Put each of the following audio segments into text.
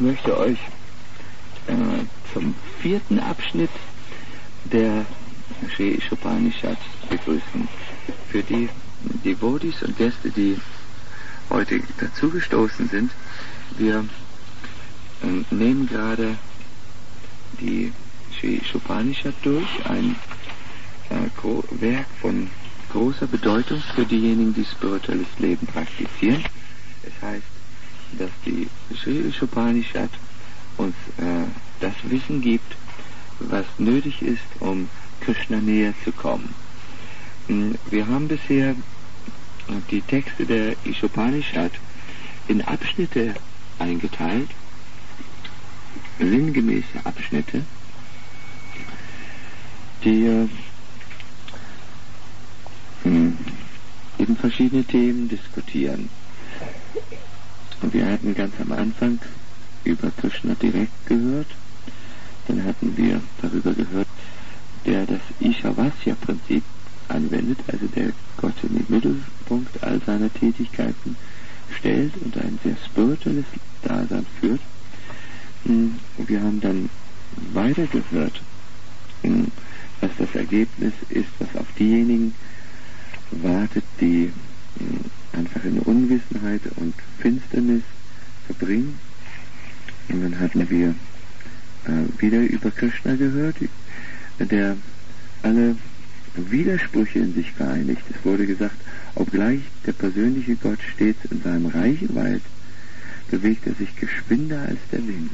möchte euch zum 4. Abschnitt der Sri Upanishad begrüßen. Für die Devotees und Gäste, die heute dazugestoßen sind, wir nehmen gerade die Sri Upanishad durch, ein Werk von großer Bedeutung für diejenigen, die spirituelles Leben praktizieren. Es heißt, dass die Sri Upanishad uns das Wissen gibt, was nötig ist, um Krishna näher zu kommen. Wir haben bisher die Texte der Upanishad in Abschnitte eingeteilt, sinngemäße Abschnitte, die eben verschiedene Themen diskutieren. Und wir hatten ganz am Anfang über Krishna direkt gehört, dann hatten wir darüber gehört, der das Ishavasya-Prinzip anwendet, also der Gott in den Mittelpunkt all seiner Tätigkeiten stellt und ein sehr spirituelles Dasein führt. Wir haben dann weitergehört, was das Ergebnis ist, was auf diejenigen wartet, die einfach in Unwissenheit und Finsternis verbringen. Und dann hatten wir wieder über Krishna gehört, der alle Widersprüche in sich vereinigt. Es wurde gesagt, obgleich der persönliche Gott stets in seinem Reichen weilt, bewegt er sich geschwinder als der Wind.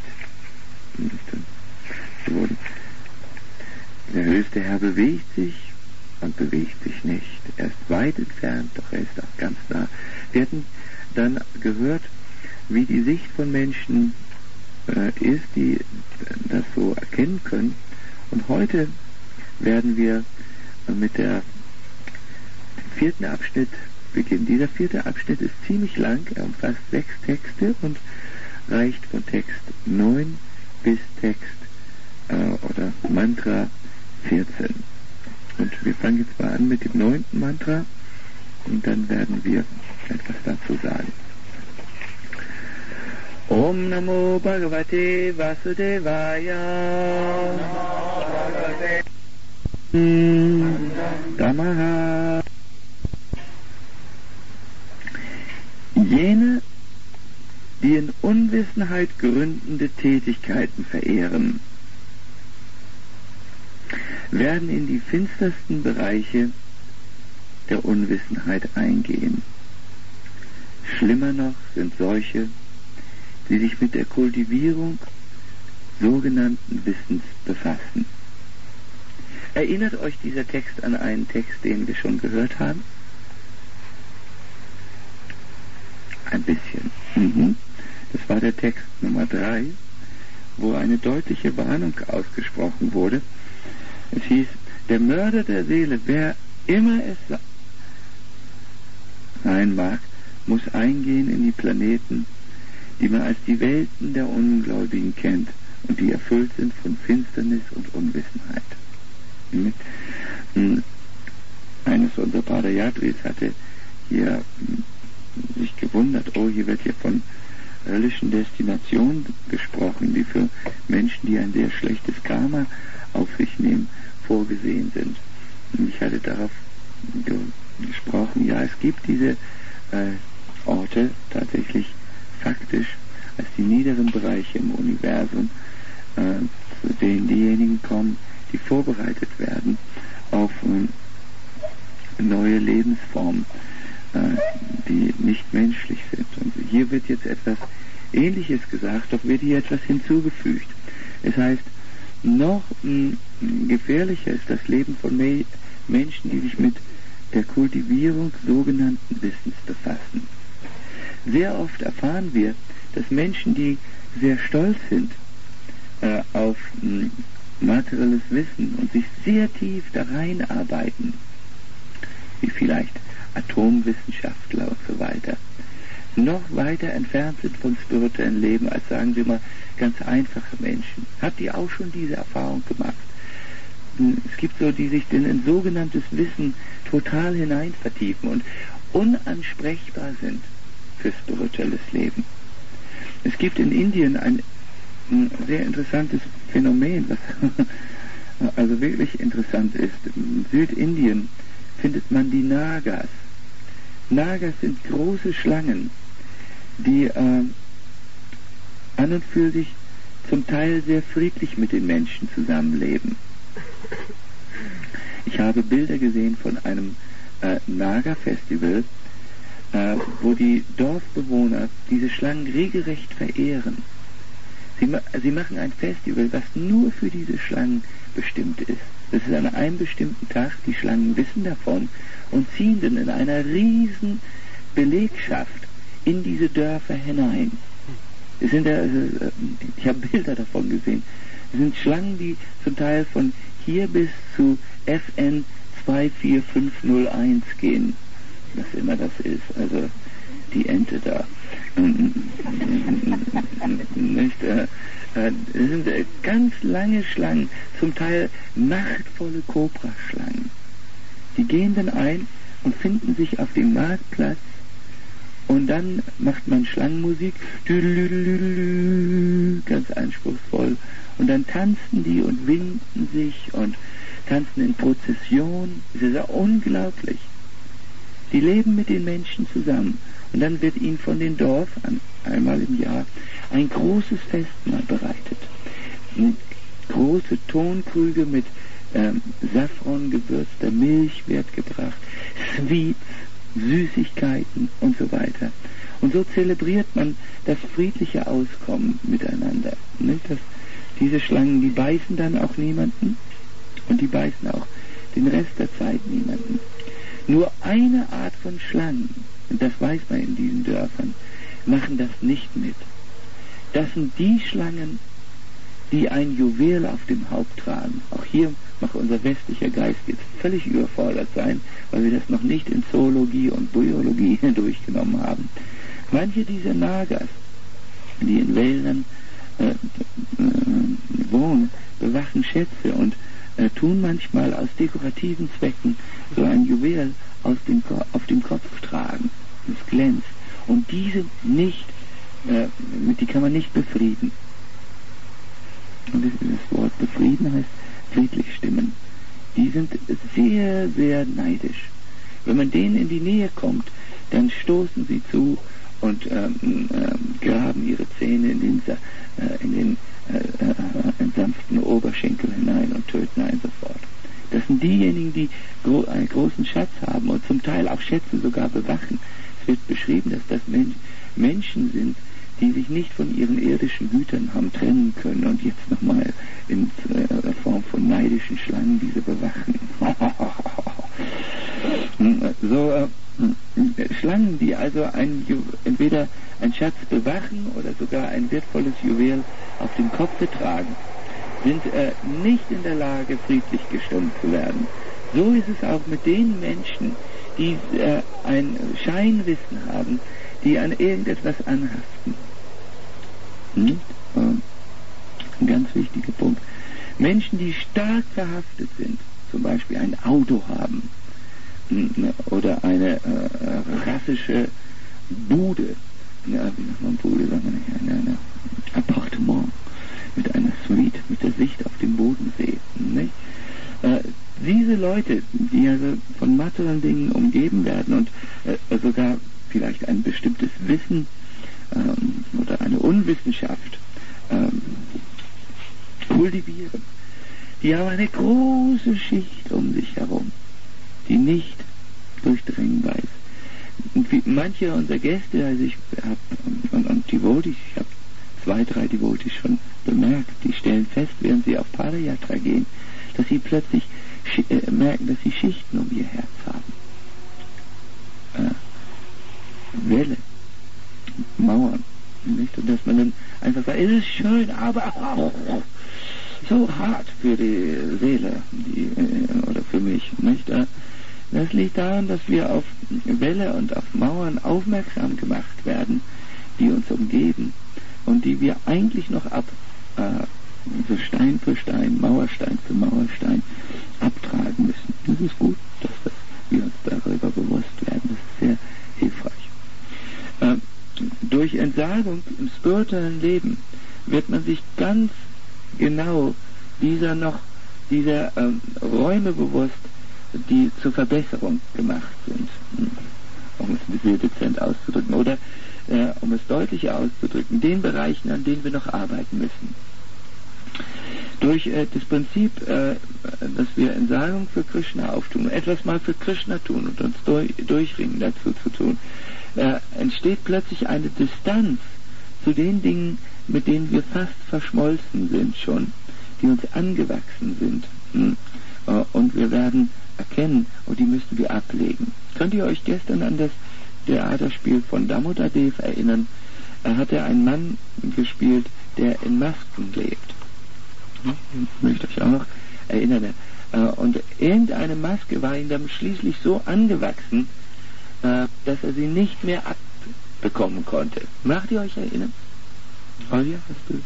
Der höchste Herr bewegt sich und bewegt sich nicht. Er ist weit entfernt, doch er ist auch ganz nah. Wir hatten dann gehört, wie die Sicht von Menschen ist, die das so erkennen können. Und heute werden wir mit dem 4. Abschnitt beginnen. Dieser 4. Abschnitt ist ziemlich lang, er umfasst 6 Texte und reicht von Text 9 bis Text oder Mantra 14. Und wir fangen jetzt mal an mit dem 9. Mantra und dann werden wir etwas dazu sagen. Om Namo Bhagavate Vasudevaya. Dhammaha. Jene, die in Unwissenheit gründende Tätigkeiten verehren, werden in die finstersten Bereiche der Unwissenheit eingehen. Schlimmer noch sind solche, die sich mit der Kultivierung sogenannten Wissens befassen. Erinnert euch dieser Text an einen Text, den wir schon gehört haben? Ein bisschen. Das war der Text Nummer 3, wo eine deutliche Warnung ausgesprochen wurde. Es hieß, der Mörder der Seele, wer immer es sein mag, muss eingehen in die Planeten, die man als die Welten der Ungläubigen kennt und die erfüllt sind von Finsternis und Unwissenheit. Eines unserer Padayatris hatte hier sich gewundert, hier wird hier von höllischen Destinationen gesprochen, die für Menschen, die ein sehr schlechtes Karma auf sich nehmen, vorgesehen sind. Und ich hatte darauf gesprochen, ja, es gibt diese Orte tatsächlich faktisch als die niederen Bereiche im Universum, zu denen diejenigen kommen, die vorbereitet werden auf neue Lebensformen, die nicht menschlich sind. Und hier wird jetzt etwas Ähnliches gesagt, doch wird hier etwas hinzugefügt. Es heißt, noch gefährlicher ist das Leben von Menschen, die sich mit der Kultivierung sogenannten Wissens befassen. Sehr oft erfahren wir, dass Menschen, die sehr stolz sind auf materielles Wissen und sich sehr tief da reinarbeiten, wie vielleicht Atomwissenschaftler und so weiter, noch weiter entfernt sind vom spirituellen Leben als, sagen wir mal, ganz einfache Menschen. Habt ihr auch schon diese Erfahrung gemacht? Es gibt so, die sich in sogenanntes Wissen total hinein vertiefen und unansprechbar sind für spirituelles Leben. Es gibt in Indien ein ein sehr interessantes Phänomen, was also wirklich interessant ist. In Südindien findet man die Nagas. Nagas sind große Schlangen, die an und für sich zum Teil sehr friedlich mit den Menschen zusammenleben. Ich habe Bilder gesehen von einem Naga-Festival, wo die Dorfbewohner diese Schlangen regelrecht verehren. Sie machen ein Festival, was nur für diese Schlangen bestimmt ist. Das ist an einem bestimmten Tag, die Schlangen wissen davon und ziehen dann in einer riesen Belegschaft in diese Dörfer hinein. Es sind ich habe Bilder davon gesehen. Es sind Schlangen, die zum Teil von hier bis zu FN 24501 gehen, was immer das ist, also die Ente da. Nicht, es sind ganz lange Schlangen, zum Teil machtvolle Kobraschlangen. Die gehen dann ein und finden sich auf dem Marktplatz und dann macht man Schlangenmusik, ganz anspruchsvoll, und dann tanzen die und winden sich und tanzen in Prozession. Es ist ja unglaublich. Die leben mit den Menschen zusammen. Und dann wird ihnen von den Dörfern einmal im Jahr ein großes Festmahl bereitet. Große Tonkrüge mit Safran gewürzter Milch wird gebracht, Sweets, Süßigkeiten und so weiter. Und so zelebriert man das friedliche Auskommen miteinander. Nicht? Diese Schlangen, die beißen dann auch niemanden und die beißen auch den Rest der Zeit niemanden. Nur eine Art von Schlangen, und das weiß man in diesen Dörfern, machen das nicht mit. Das sind die Schlangen, die ein Juwel auf dem Haupt tragen. Auch hier mag unser westlicher Geist jetzt völlig überfordert sein, weil wir das noch nicht in Zoologie und Biologie durchgenommen haben. Manche dieser Nagas, die in Wäldern wohnen, bewachen Schätze und tun manchmal aus dekorativen Zwecken so ein Juwel auf dem Kopf tragen. Es glänzt. Und diese nicht, die kann man nicht befrieden. Und das Wort befrieden heißt friedlich stimmen. Die sind sehr, sehr neidisch. Wenn man denen in die Nähe kommt, dann stoßen sie zu und graben ihre Zähne in den sanften Oberschenkel hinein und töten einen sofort. Das sind diejenigen, die einen großen Schatz haben und zum Teil auch Schätze sogar bewachen. Es wird beschrieben, dass das Menschen sind, die sich nicht von ihren irdischen Gütern haben trennen können und jetzt nochmal in Form von neidischen Schlangen diese bewachen. Schlangen, die also entweder einen Schatz bewachen oder sogar ein wertvolles Juwel auf dem Kopfe tragen, sind nicht in der Lage, friedlich gestimmt zu werden. So ist es auch mit den Menschen, die ein Scheinwissen haben, die an irgendetwas anhaften. Ein ganz wichtiger Punkt. Menschen, die stark verhaftet sind, zum Beispiel ein Auto haben oder eine rassische Bude, wie sagt man Bude, sagen wir nicht, ein Appartement mit einer Suite, mit der Sicht auf den Bodensee. Nicht? Diese Leute, die also von materiellen Dingen umgeben werden und sogar vielleicht ein bestimmtes Wissen oder eine Unwissenschaft kultivieren, die haben eine große Schicht um sich herum, die nicht durchdringbar ist. Und manche unserer Gäste, also ich habe und Devotees, ich habe 2, 3 Devotees schon bemerkt, die stellen fest, während sie auf Padayatra gehen, dass sie plötzlich merken, dass sie Schichten um ihr Herz haben. Welle, Mauern, nicht? Und dass man dann einfach sagt, es ist schön, aber auch so hart für die Seele, oder für mich, nicht? Das liegt daran, dass wir auf Wälle und auf Mauern aufmerksam gemacht werden, die uns umgeben und die wir eigentlich noch so Stein für Stein, Mauerstein für Mauerstein abtragen müssen. Das ist gut, dass wir uns darüber bewusst werden. Das ist sehr hilfreich. Durch Entsagung im spirituellen Leben wird man sich ganz genau dieser Räume bewusst, die zur Verbesserung gemacht sind, um es ein bisschen dezent auszudrücken, oder um es deutlicher auszudrücken, den Bereichen, an denen wir noch arbeiten müssen. Durch das Prinzip, dass wir Entsagung für Krishna auftun, etwas mal für Krishna tun und uns durchringen dazu zu tun, entsteht plötzlich eine Distanz zu den Dingen, mit denen wir fast verschmolzen sind schon, die uns angewachsen sind. Und wir werden erkennen, und die müssen wir ablegen. Könnt ihr euch gestern an das Theaterspiel von Damodar Dev erinnern? Er hatte einen Mann gespielt, der in Masken lebt. Ich möchte euch auch noch erinnern. Und irgendeine Maske war ihm dann schließlich so angewachsen, dass er sie nicht mehr abbekommen konnte. Macht ihr euch erinnern? Olja, hast du?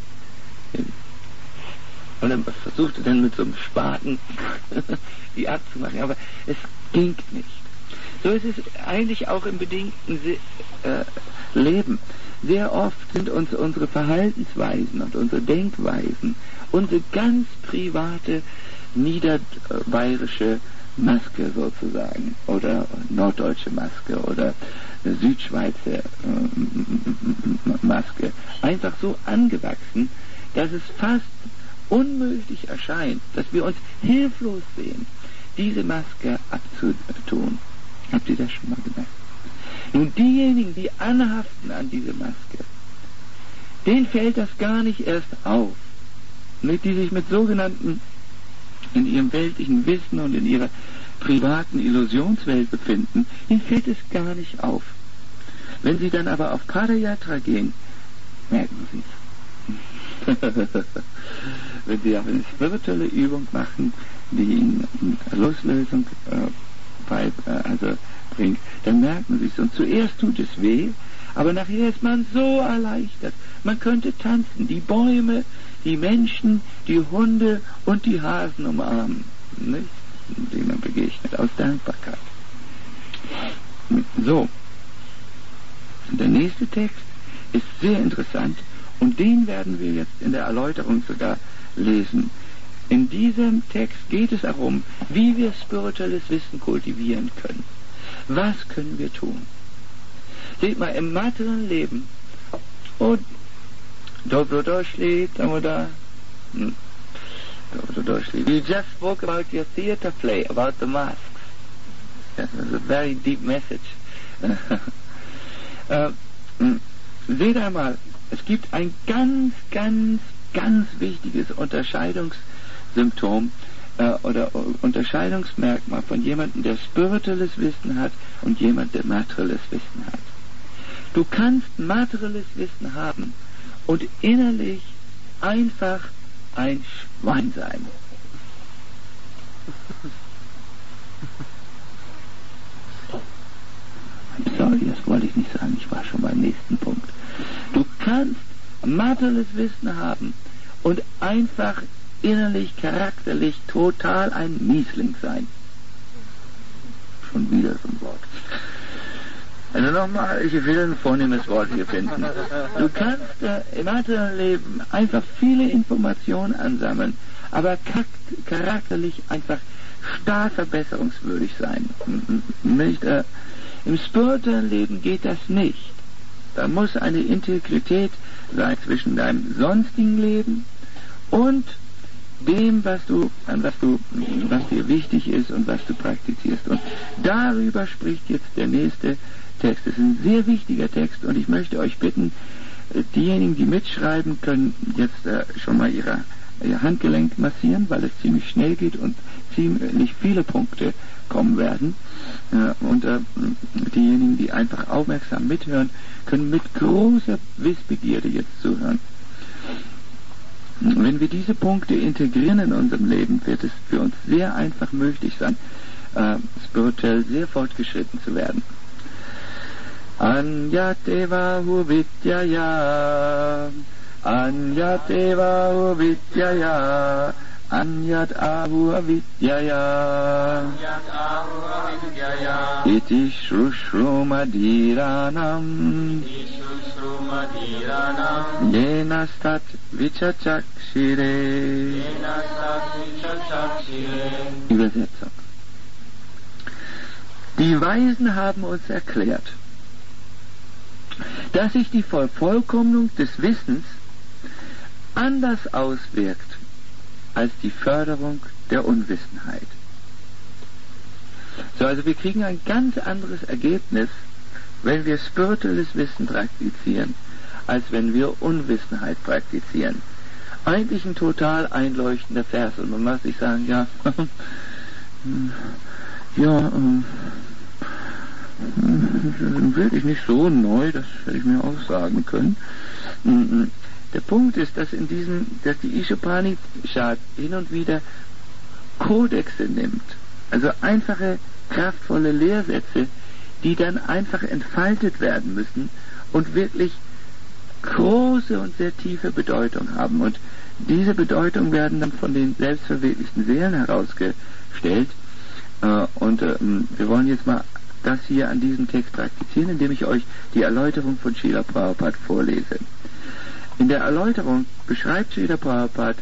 Und er versuchte dann mit so einem Spaten die abzumachen, aber es ging nicht. So ist es eigentlich auch im bedingten Leben. Sehr oft sind uns unsere Verhaltensweisen und unsere Denkweisen, unsere ganz private niederbayerische Maske sozusagen, oder norddeutsche Maske oder Südschweizer Maske, einfach so angewachsen, dass es fast unmöglich erscheint, dass wir uns hilflos sehen, diese Maske abzutun. Habt ihr das schon mal gemerkt? Nun, diejenigen, die anhaften an diese Maske, denen fällt das gar nicht erst auf. Die sich mit sogenannten, in ihrem weltlichen Wissen und in ihrer privaten Illusionswelt befinden, ihnen fällt es gar nicht auf. Wenn sie dann aber auf Padayatra gehen, merken sie es. Wenn sie aber eine spirituelle Übung machen, die ihnen Loslösung bringt, dann merken sie es. Und zuerst tut es weh, aber nachher ist man so erleichtert. Man könnte tanzen, die Bäume, die Menschen, die Hunde und die Hasen umarmen, nicht? Denen man begegnet, aus Dankbarkeit. So, der nächste Text ist sehr interessant und den werden wir jetzt in der Erläuterung sogar lesen. In diesem Text geht es darum, wie wir spirituelles Wissen kultivieren können. Was können wir tun? Seht mal, im materiellen Leben, und Dobrodoshli, Damodar, Dobrodoshli. You just spoke about your theater play, about the masks. That was a very deep message. Seht einmal, es gibt ein ganz, ganz, ganz wichtiges Unterscheidungssymptom oder Unterscheidungsmerkmal von jemandem, der spirituelles Wissen hat und jemand, der materielles Wissen hat. Du kannst materielles Wissen haben und innerlich einfach ein Schwein sein. Sorry, das wollte ich nicht sagen, ich war schon beim nächsten Punkt. Du kannst materielles Wissen haben und einfach innerlich, charakterlich total ein Miesling sein. Schon wieder so ein Wort. Also nochmal, ich will ein vornehmes Wort hier finden. Du kannst im materiellen Leben einfach viele Informationen ansammeln, aber charakterlich einfach stark verbesserungswürdig sein. Nicht, im spirituellen Leben geht das nicht. Da muss eine Integrität sein zwischen deinem sonstigen Leben und dem, was dir wichtig ist und was du praktizierst. Und darüber spricht jetzt der nächste Text. Es ist ein sehr wichtiger Text und ich möchte euch bitten, diejenigen, die mitschreiben, können jetzt schon mal ihr Handgelenk massieren, weil es ziemlich schnell geht und ziemlich viele Punkte kommen werden. Und diejenigen, die einfach aufmerksam mithören, können mit großer Wissbegierde jetzt zuhören. Wenn wir diese Punkte integrieren in unserem Leben, wird es für uns sehr einfach möglich sein, spirituell sehr fortgeschritten zu werden. Anyateva huvidyaya, anyateva huvidyaya, anyat ahu avidyaya, iti shrushrumadhiranam, Jena stat vichachakshire. Übersetzung. Die Weisen haben uns erklärt, dass sich die Vervollkommnung des Wissens anders auswirkt als die Förderung der Unwissenheit. So, also wir kriegen ein ganz anderes Ergebnis, wenn wir spirituelles Wissen praktizieren, als wenn wir Unwissenheit praktizieren. Eigentlich ein total einleuchtender Vers, und man muss sich sagen, ja, wirklich nicht so neu, das hätte ich mir auch sagen können. Der Punkt ist, dass dass die Ishopanishad hin und wieder Kodexe nimmt, also einfache, kraftvolle Lehrsätze, die dann einfach entfaltet werden müssen und wirklich große und sehr tiefe Bedeutung haben. Und diese Bedeutung werden dann von den selbstverwirklichten Seelen herausgestellt. Wir wollen jetzt mal das hier an diesem Text praktizieren, indem ich euch die Erläuterung von Srila Prabhupada vorlese. In der Erläuterung beschreibt Srila Prabhupada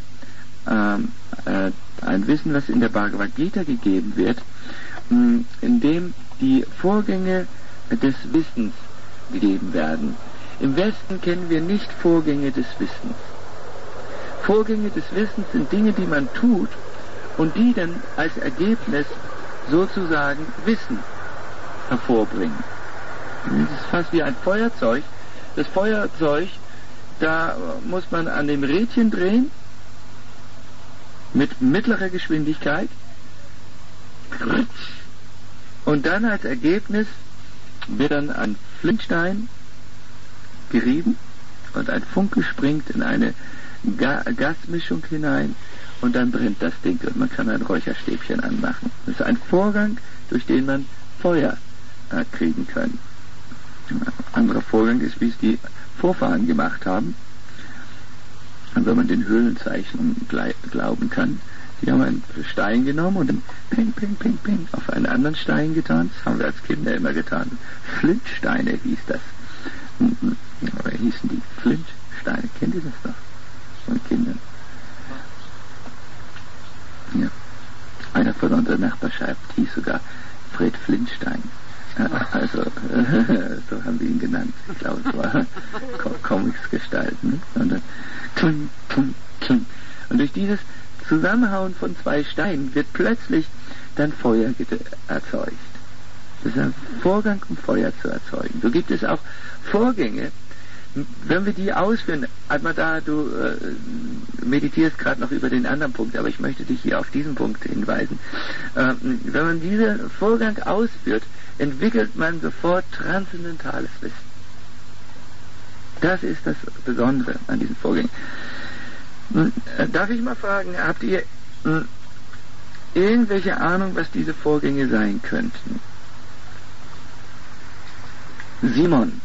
ein Wissen, was in der Bhagavad Gita gegeben wird, in dem die Vorgänge des Wissens gegeben werden. Im Westen kennen wir nicht Vorgänge des Wissens. Vorgänge des Wissens sind Dinge, die man tut und die dann als Ergebnis sozusagen Wissen hervorbringen. Das ist fast wie ein Feuerzeug. Das Feuerzeug, da muss man an dem Rädchen drehen, mit mittlerer Geschwindigkeit, und dann als Ergebnis wird dann ein Flintstein gerieben und ein Funke springt in eine Gasmischung hinein und dann brennt das Ding und man kann ein Räucherstäbchen anmachen. Das ist ein Vorgang, durch den man Feuer kriegen kann. Ein anderer Vorgang ist, wie es die Vorfahren gemacht haben. Und wenn man den Höhlenzeichnungen glauben kann, die haben einen Stein genommen und dann ping, ping, ping, ping auf einen anderen Stein getan. Das haben wir als Kinder immer getan. Flintsteine hieß das. Oder hießen die Flintsteine? Kennt ihr das noch? Von Kindern. Ja. Einer von unserer Nachbarschaft hieß sogar Fred Flintstein. Also, so haben wir ihn genannt. Ich glaube, es war Comics-Gestalt. Ne? Und dann kling, kling, kling. Und durch dieses Zusammenhauen von zwei Steinen wird plötzlich dann Feuer erzeugt. Das ist ein Vorgang, um Feuer zu erzeugen. So gibt es auch Vorgänge, wenn wir die ausführen. Du meditierst gerade noch über den anderen Punkt, aber ich möchte dich hier auf diesen Punkt hinweisen. Wenn man diesen Vorgang ausführt, entwickelt man sofort transzendentales Wissen. Das ist das Besondere an diesen Vorgängen. Darf ich mal fragen, habt ihr irgendwelche Ahnung, was diese Vorgänge sein könnten? Simon.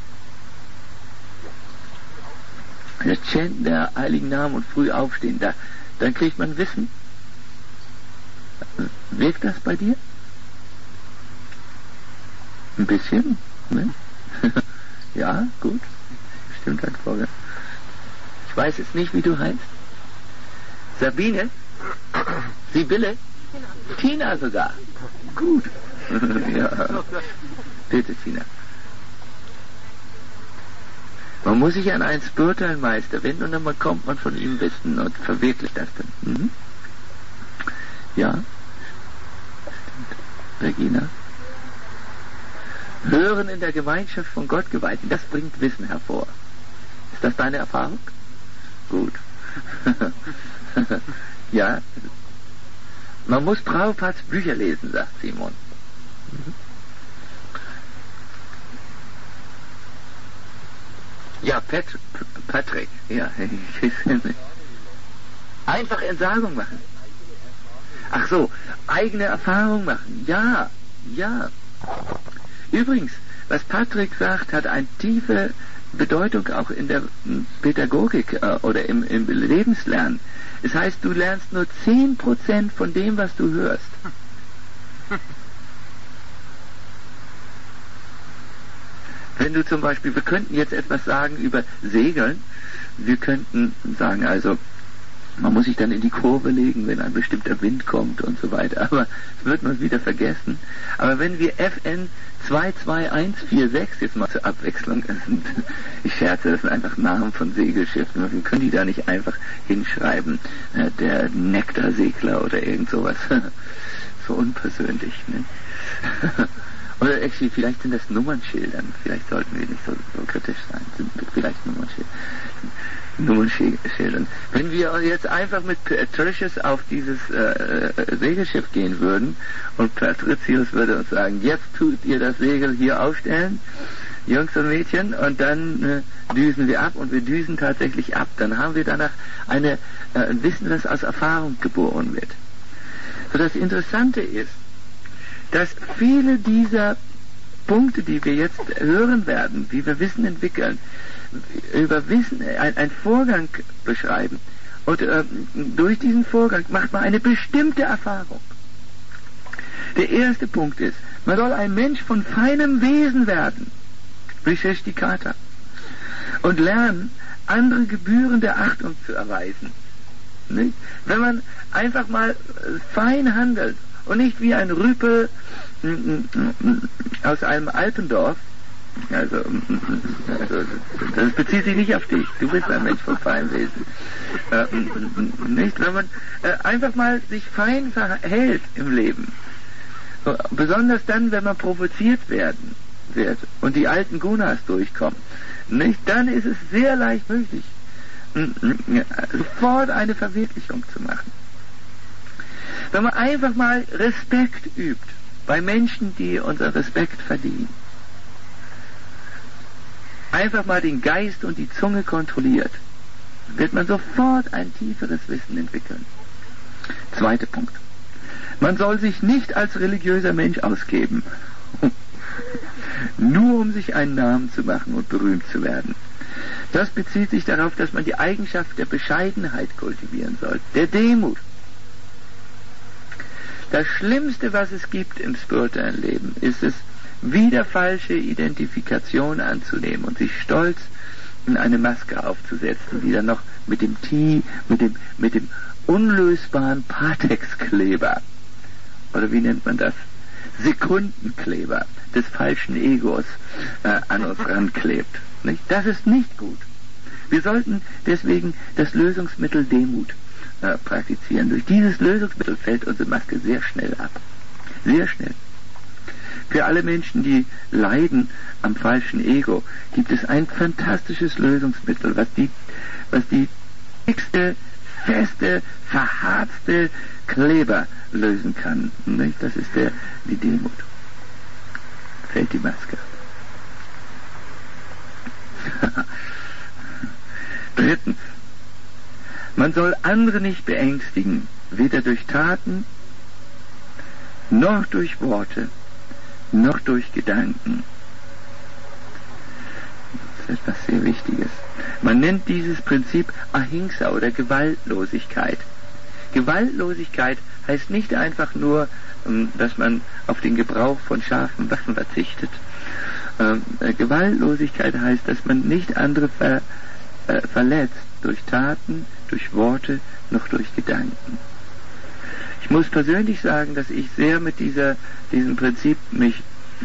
Das Chanten der heiligen Namen und früh aufstehen, dann kriegt man Wissen. Wirkt das bei dir? Ein bisschen? Ne? Ja, gut. Stimmt ein Vorgang. Ich weiß jetzt nicht, wie du heißt. Sabine? Sibylle? Tina sogar. Gut. Ja. Bitte, Tina. Man muss sich an einen spirituellen Meister wenden und dann bekommt man von ihm Wissen und verwirklicht das dann. Mhm. Ja. Stimmt. Regina? Hören in der Gemeinschaft von Gottgeweihten, das bringt Wissen hervor. Ist das deine Erfahrung? Gut. Ja. Man muss Prabhupads Bücher lesen, sagt Simon. Mhm. Ja, Patrick. Ja, einfach Entsagung machen. Ach so, eigene Erfahrung machen. Ja, ja. Übrigens, was Patrick sagt, hat eine tiefe Bedeutung auch in der Pädagogik oder im Lebenslernen. Es heißt, du lernst nur 10% von dem, was du hörst. Wenn du zum Beispiel, wir könnten jetzt etwas sagen über Segeln, wir könnten sagen, also man muss sich dann in die Kurve legen, wenn ein bestimmter Wind kommt und so weiter, aber das wird man wieder vergessen. Aber wenn wir FN 22146 jetzt mal zur Abwechslung, ich scherze, das sind einfach Namen von Segelschiffen, wir können die da nicht einfach hinschreiben, der Nektarsegler oder irgend sowas, so unpersönlich, ne? Oder actually, vielleicht sind das Nummernschildern, vielleicht sollten wir nicht so kritisch sein, sind vielleicht Nummernschildern. Wenn wir jetzt einfach mit Patricius auf dieses Segelschiff gehen würden und Patricius würde uns sagen, jetzt tut ihr das Segel hier aufstellen, Jungs und Mädchen, und dann düsen wir ab, und wir düsen tatsächlich ab, dann haben wir danach ein Wissen, das aus Erfahrung geboren wird. So, das Interessante ist, dass viele dieser Punkte, die wir jetzt hören werden, wie wir Wissen entwickeln, über Wissen einen Vorgang beschreiben. Und durch diesen Vorgang macht man eine bestimmte Erfahrung. Der erste Punkt ist, man soll ein Mensch von feinem Wesen werden, Visheshtikata, und lernen, andere gebührende Achtung zu erweisen. Nicht? Wenn man einfach mal fein handelt und nicht wie ein Rüpel aus einem Alpendorf, also das bezieht sich nicht auf dich, du bist ein Mensch von feinem Wesen. Nicht, wenn man einfach mal sich fein verhält im Leben, besonders dann, wenn man provoziert wird und die alten Gunas durchkommen, nicht, dann ist es sehr leicht möglich, sofort eine Verwirklichung zu machen. Wenn man einfach mal Respekt übt bei Menschen, die unseren Respekt verdienen, einfach mal den Geist und die Zunge kontrolliert, wird man sofort ein tieferes Wissen entwickeln. Zweiter Punkt. Man soll sich nicht als religiöser Mensch ausgeben, nur um sich einen Namen zu machen und berühmt zu werden. Das bezieht sich darauf, dass man die Eigenschaft der Bescheidenheit kultivieren soll, der Demut. Das Schlimmste, was es gibt im spirituellen Leben, ist es, wieder falsche Identifikation anzunehmen und sich stolz in eine Maske aufzusetzen, die dann noch mit dem mit dem unlösbaren Patex-Kleber, oder wie nennt man das, Sekundenkleber des falschen Egos an uns ranklebt. Nicht? Das ist nicht gut. Wir sollten deswegen das Lösungsmittel Demut praktizieren. Durch dieses Lösungsmittel fällt unsere Maske sehr schnell ab. Sehr schnell. Für alle Menschen, die leiden am falschen Ego, gibt es ein fantastisches Lösungsmittel, was die dickste, feste, verharzte Kleber lösen kann. Nicht? Das ist die Demut. Fällt die Maske ab. Drittens. Man soll andere nicht beängstigen, weder durch Taten, noch durch Worte, noch durch Gedanken. Das ist etwas sehr Wichtiges. Man nennt dieses Prinzip Ahimsa oder Gewaltlosigkeit. Gewaltlosigkeit heißt nicht einfach nur, dass man auf den Gebrauch von scharfen Waffen verzichtet. Gewaltlosigkeit heißt, dass man nicht andere verletzt durch Taten, durch Worte, noch durch Gedanken. Ich muss persönlich sagen, dass ich sehr mit diesem Prinzip mich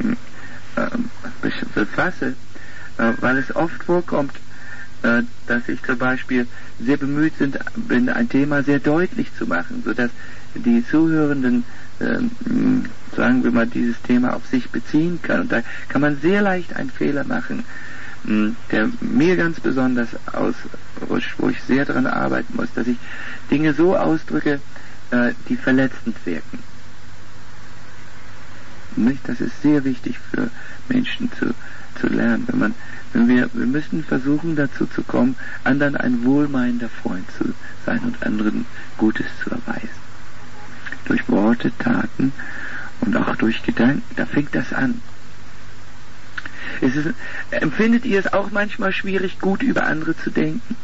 befasse, weil es oft vorkommt, dass ich zum Beispiel sehr bemüht bin, ein Thema sehr deutlich zu machen, sodass die Zuhörenden, sagen wir mal, dieses Thema auf sich beziehen kann. Und da kann man sehr leicht einen Fehler machen, der mir ganz besonders ausrutscht, wo ich sehr daran arbeiten muss, dass ich Dinge so ausdrücke, die verletzend wirken. Nicht? Das ist sehr wichtig für Menschen zu lernen. Wir müssen versuchen, dazu zu kommen, anderen ein wohlmeinender Freund zu sein und anderen Gutes zu erweisen. Durch Worte, Taten und auch durch Gedanken. Da fängt das an. Empfindet ihr es auch manchmal schwierig, gut über andere zu denken?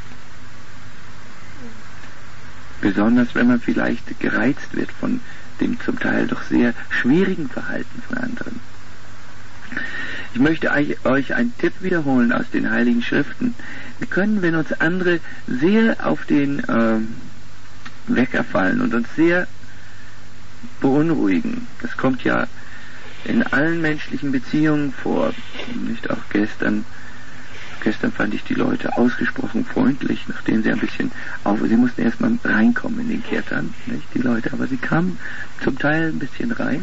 Besonders wenn man vielleicht gereizt wird von dem zum Teil doch sehr schwierigen Verhalten von anderen. Ich möchte euch einen Tipp wiederholen aus den Heiligen Schriften. Wir können, wenn uns andere sehr auf den Wecker fallen und uns sehr beunruhigen, das kommt ja in allen menschlichen Beziehungen vor, nicht auch gestern fand ich die Leute ausgesprochen freundlich, nachdem sie ein bisschen sie mussten erstmal reinkommen in den Kehrtern, nicht die Leute, aber sie kamen zum Teil ein bisschen rein.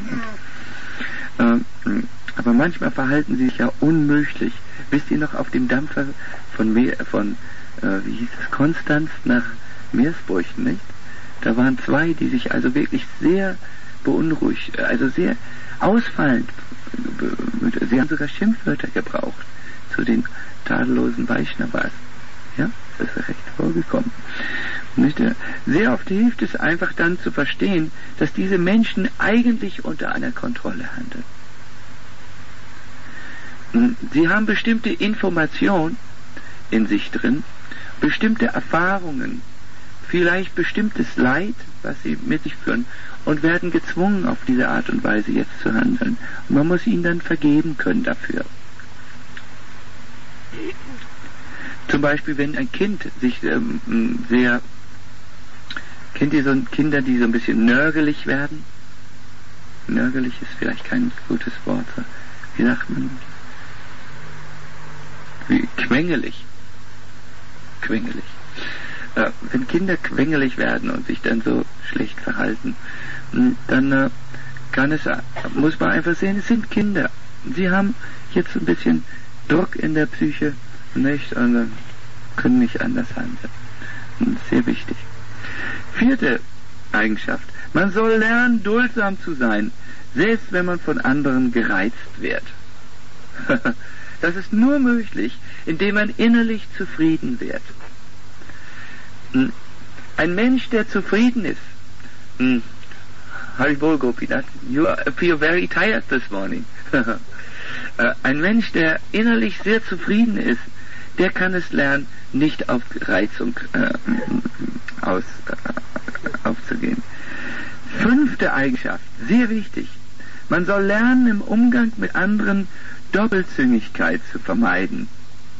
Aber manchmal verhalten sie sich ja unmöglich. Wisst ihr noch, auf dem Dampfer von wie hieß es, Konstanz nach Meersburg, nicht? Da waren zwei, die sich also wirklich sehr beunruhigt, also sehr ausfallend, sie haben sogar Schimpfwörter gebraucht zu den tadellosen Vaishnavas. Ja, das ist recht vorgekommen. Nicht? Sehr oft hilft es einfach dann zu verstehen, dass diese Menschen eigentlich unter einer Kontrolle handeln. Sie haben bestimmte Informationen in sich drin, bestimmte Erfahrungen, vielleicht bestimmtes Leid, was sie mit sich führen, und werden gezwungen, auf diese Art und Weise jetzt zu handeln. Und man muss ihnen dann vergeben können dafür. Zum Beispiel, wenn ein Kind sich kennt ihr so Kinder, die so ein bisschen nörgelig werden? Nörgelig ist vielleicht kein gutes Wort. Wie sagt man? Quengelig. Wenn Kinder quengelig werden und sich dann so schlecht verhalten, dann muss man einfach sehen, es sind Kinder. Sie haben jetzt ein bisschen Druck in der Psyche, nicht? Und können nicht anders handeln. Sehr wichtig. 4. Eigenschaft. Man soll lernen, duldsam zu sein, selbst wenn man von anderen gereizt wird. Das ist nur möglich, indem man innerlich zufrieden wird. Ein Mensch, der zufrieden ist, Haribol Gopinath, you appear very tired this morning. Ein Mensch, der innerlich sehr zufrieden ist, der kann es lernen, nicht auf Reizung aufzugehen. 5. Eigenschaft, sehr wichtig. Man soll lernen, im Umgang mit anderen Doppelzüngigkeit zu vermeiden.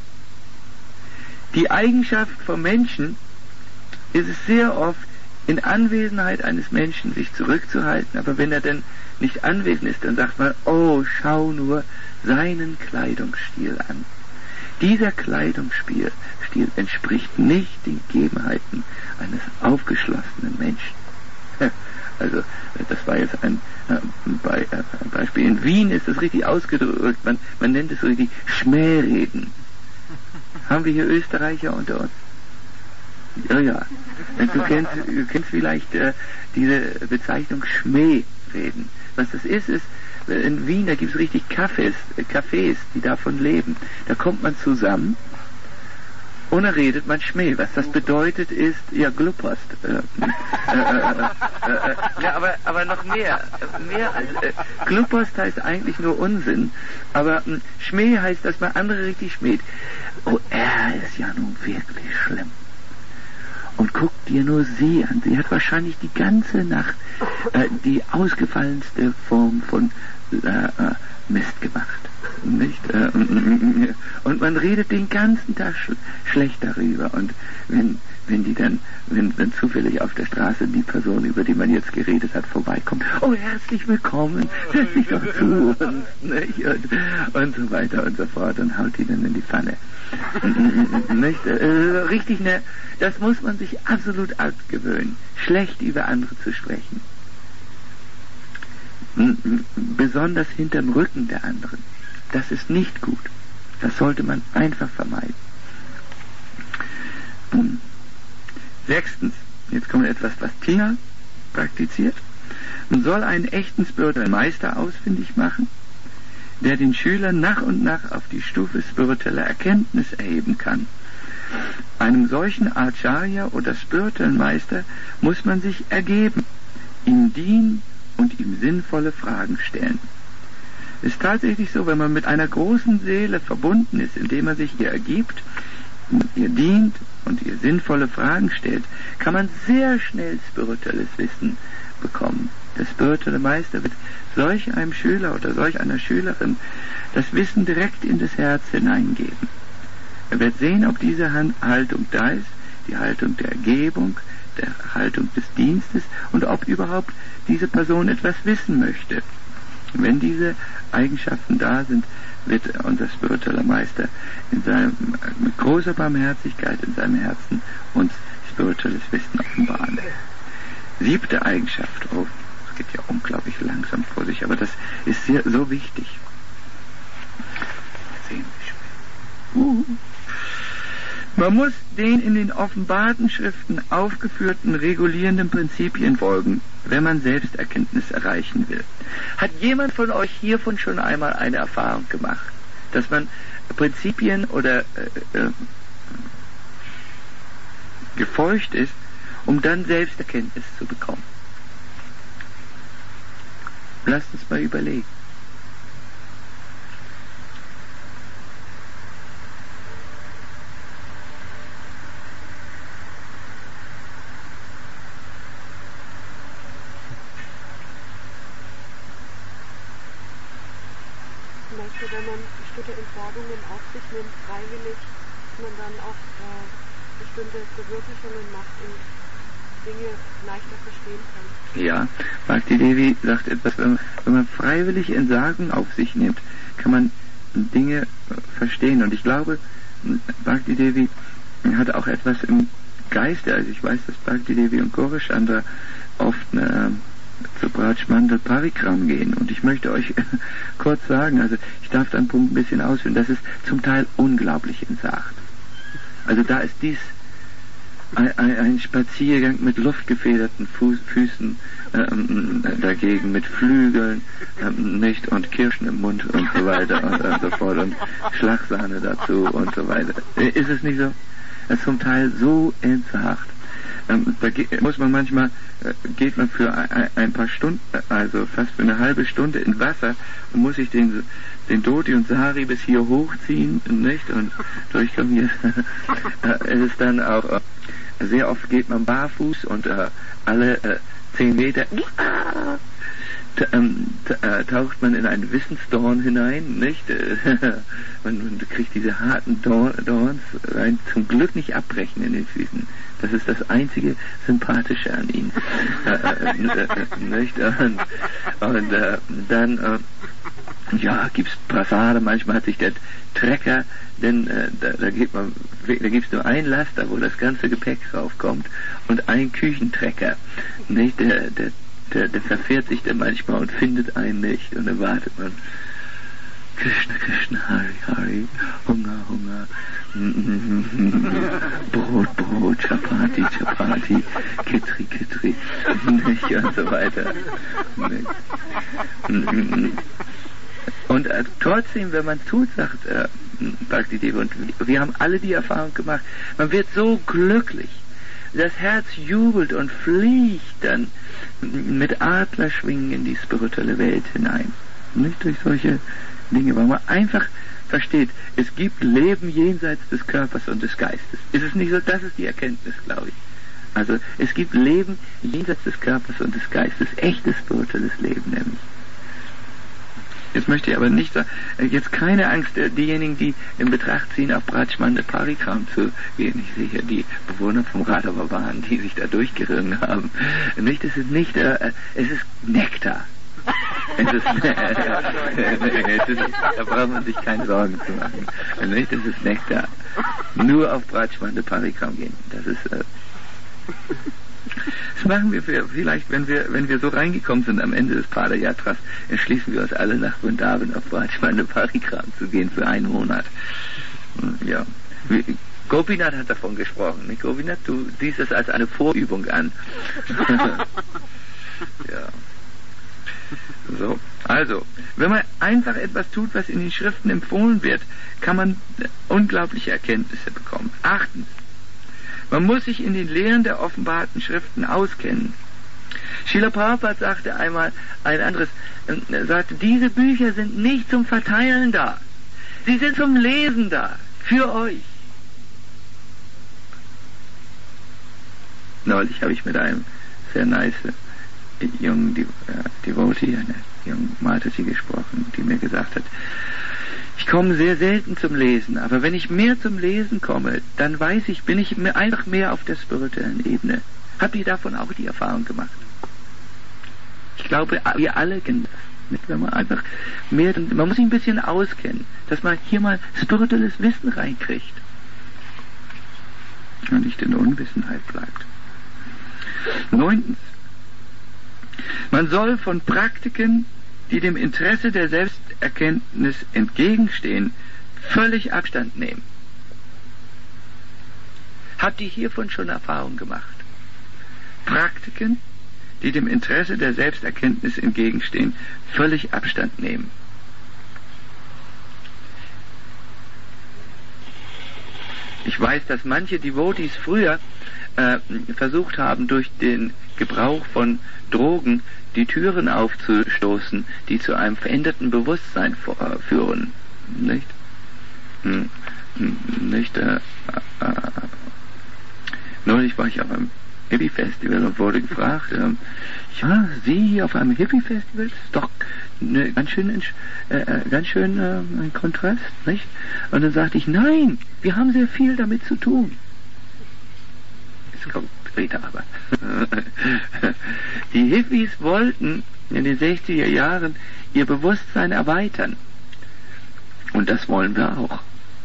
Die Eigenschaft von Menschen ist es sehr oft, in Anwesenheit eines Menschen sich zurückzuhalten, aber wenn er denn nicht anwesend ist, dann sagt man, oh, schau nur seinen Kleidungsstil an. Dieser Kleidungsstil entspricht nicht den Gegebenheiten eines aufgeschlossenen Menschen. Also, das war jetzt ein Beispiel. In Wien ist das richtig ausgedrückt, man nennt es so die Schmähreden. Haben wir hier Österreicher unter uns? Ja. Du kennst vielleicht diese Bezeichnung Schmähreden. Was das ist, in Wien, da gibt es richtig Cafés, die davon leben. Da kommt man zusammen und da redet man Schmäh. Was das bedeutet ist, ja, Glupost. Ja, aber noch mehr als, Glupost heißt eigentlich nur Unsinn, aber Schmäh heißt, dass man andere richtig schmäht. Oh, er ist ja nun wirklich schlimm. Und guck dir nur sie an. Sie hat wahrscheinlich die ganze Nacht die ausgefallenste Form von Mist gemacht. Nicht? Und man redet den ganzen Tag schlecht darüber. Und wenn zufällig auf der Straße die Person, über die man jetzt geredet hat, vorbeikommt, oh, herzlich willkommen, setz dich doch zu uns, nicht? Und so weiter und so fort, und haut die dann in die Pfanne. Nicht? Richtig, das muss man sich absolut abgewöhnen, schlecht über andere zu sprechen. Besonders hinterm Rücken der anderen. Das ist nicht gut. Das sollte man einfach vermeiden. 6. Jetzt kommt etwas, was Tina praktiziert. Man soll einen echten spirituellen Meister ausfindig machen, der den Schülern nach und nach auf die Stufe spiritueller Erkenntnis erheben kann. Einem solchen Acharya oder spirituellen Meister muss man sich ergeben, ihm dienen und ihm sinnvolle Fragen stellen. Es ist tatsächlich so, wenn man mit einer großen Seele verbunden ist, indem man sich ihr ergibt, ihr dient und ihr sinnvolle Fragen stellt, kann man sehr schnell spirituelles Wissen bekommen. Der spirituelle Meister wird solch einem Schüler oder solch einer Schülerin das Wissen direkt in das Herz hineingeben. Er wird sehen, ob diese Haltung da ist, die Haltung der Ergebung, der Haltung des Dienstes und ob überhaupt diese Person etwas wissen möchte. Wenn diese Eigenschaften da sind, wird unser spiritueller Meister mit großer Barmherzigkeit in seinem Herzen uns spirituelles Wissen offenbaren. 7. Eigenschaft, es geht ja unglaublich langsam vor sich, aber das ist so wichtig. Sehen Sie schon. Man muss den in den offenbarten Schriften aufgeführten regulierenden Prinzipien folgen, wenn man Selbsterkenntnis erreichen will. Hat jemand von euch hiervon schon einmal eine Erfahrung gemacht, dass man Prinzipien oder gefolgt ist, um dann Selbsterkenntnis zu bekommen? Lasst uns mal überlegen. Wenn man bestimmte Entsorgungen auf sich nimmt, freiwillig, dass man dann auch bestimmte Verwirklichungen macht und Dinge leichter verstehen kann. Ja, Bhakti Devi sagt etwas, wenn man freiwillig Entsagung auf sich nimmt, kann man Dinge verstehen. Und ich glaube, Bhakti Devi hat auch etwas im Geiste. Also ich weiß, dass Bhakti Devi und Gaurachandra oft zu Braj Mandal Parikram gehen. Und ich möchte euch kurz sagen, also ich darf den Punkt ein bisschen ausführen, das ist zum Teil unglaublich entsagt. Also da ist dies ein Spaziergang mit luftgefederten Füßen dagegen, mit Flügeln, nicht, und Kirschen im Mund und so weiter und so fort und Schlagsahne dazu und so weiter. Ist es nicht so? Das ist zum Teil so entsagt. Da muss man manchmal, geht man für ein paar Stunden, also fast für eine halbe Stunde in Wasser und muss sich den Dhoti und Sari bis hier hochziehen, nicht? Und durchkommen hier. Es ist dann auch, sehr oft geht man barfuß und alle 10 Meter taucht man in einen Wissensdorn hinein, nicht? Man kriegt diese harten Dorns rein, zum Glück nicht abbrechen in den Füßen. Das ist das einzige Sympathische an ihnen. Nicht? Und dann gibt's Prasade, manchmal hat sich der Trecker, denn da gibt's nur ein Laster, wo das ganze Gepäck raufkommt, und ein Küchentrecker, nicht? Der verfährt sich dann manchmal und findet einen nicht, und dann wartet man. Krishna, Krishna, Hari, Hari, Hunger, Hunger, Brot, Brot, Chapati, Chapati, Kitri, Kitri, nicht, und so weiter. Und trotzdem, wenn man tut, sagt Bhakti Devi, und wir haben alle die Erfahrung gemacht, man wird so glücklich, das Herz jubelt und fliegt dann mit Adlerschwingen in die spirituelle Welt hinein. Nicht durch solche Dinge, weil man einfach versteht, es gibt Leben jenseits des Körpers und des Geistes. Ist es nicht so? Das ist die Erkenntnis, glaube ich. Also es gibt Leben jenseits des Körpers und des Geistes, echtes spirituelles Leben nämlich. Jetzt möchte ich aber nicht sagen, jetzt keine Angst, diejenigen, die in Betracht ziehen, auf Braj Mandal Parikram zu gehen. Ich sehe hier die Bewohner vom Radha-Bhavan, die sich da durchgerungen haben. Nicht, es ist nicht, es ist Nektar. Da braucht man sich keine Sorgen zu machen. Nicht, es ist Nektar. Nur auf Braj Mandal Parikram gehen. Das machen wir vielleicht, wenn wir so reingekommen sind am Ende des Padayatras, entschließen wir uns alle nach Vrindavan auf Braj Mandal Parikram zu gehen für einen Monat. Ja. Gopinath hat davon gesprochen. Nicht, Gopinath? Du siehst es als eine Vorübung an. Ja. So. Also, wenn man einfach etwas tut, was in den Schriften empfohlen wird, kann man unglaubliche Erkenntnisse bekommen. 8. Man muss sich in den Lehren der offenbarten Schriften auskennen. Srila Prabhupada sagte einmal sagte, diese Bücher sind nicht zum Verteilen da. Sie sind zum Lesen da. Für euch. Neulich habe ich mit einem sehr nice jungen Devotee, eine junge Matati gesprochen, die mir gesagt hat, ich komme sehr selten zum Lesen, aber wenn ich mehr zum Lesen komme, dann weiß ich, bin ich einfach mehr auf der spirituellen Ebene. Habt ihr davon auch die Erfahrung gemacht? Ich glaube, wir alle kennen das. Wenn man einfach mehr, man muss sich ein bisschen auskennen, dass man hier mal spirituelles Wissen reinkriegt und nicht in der Unwissenheit bleibt. 9. Man soll von Praktiken, die dem Interesse der Selbsterkenntnis entgegenstehen, völlig Abstand nehmen. Habt ihr hiervon schon Erfahrung gemacht? Praktiken, die dem Interesse der Selbsterkenntnis entgegenstehen, völlig Abstand nehmen. Ich weiß, dass manche Devotees früher versucht haben, durch den Gebrauch von Drogen die Türen aufzustoßen, die zu einem veränderten Bewusstsein führen. Nicht? Neulich war ich auf einem Hippie-Festival und wurde gefragt, ja, Sie hier auf einem Hippie-Festival, das ist doch ganz schön ein Kontrast, nicht? Und dann sagte ich, nein, wir haben sehr viel damit zu tun. Es kommt später aber. Die Hippies wollten in den 60er Jahren ihr Bewusstsein erweitern. Und das wollen wir auch.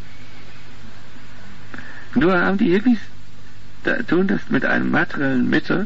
Nur haben die Hippies tun das mit einem materiellen Mittel,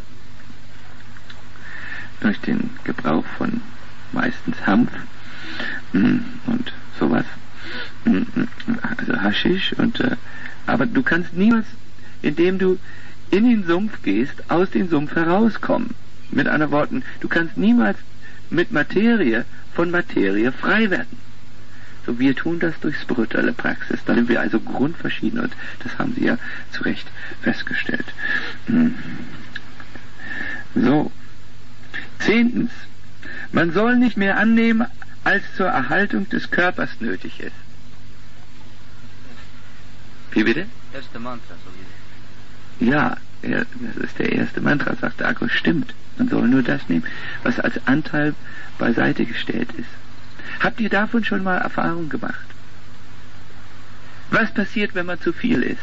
durch den Gebrauch von meistens Hanf und sowas, also Haschisch, aber du kannst niemals, indem du in den Sumpf gehst, aus dem Sumpf herauskommen. Mit anderen Worten, du kannst niemals mit Materie von Materie frei werden. So, wir tun das durch spirituelle Praxis. Da sind wir also grundverschieden und das haben Sie ja zu Recht festgestellt. So. 10. Man soll nicht mehr annehmen, als zur Erhaltung des Körpers nötig ist. Wie bitte? Erste Mantra, so wie ja, das ist der erste Mantra, sagt Akku. Stimmt. Man soll nur das nehmen, was als Anteil beiseite gestellt ist. Habt ihr davon schon mal Erfahrung gemacht? Was passiert, wenn man zu viel isst?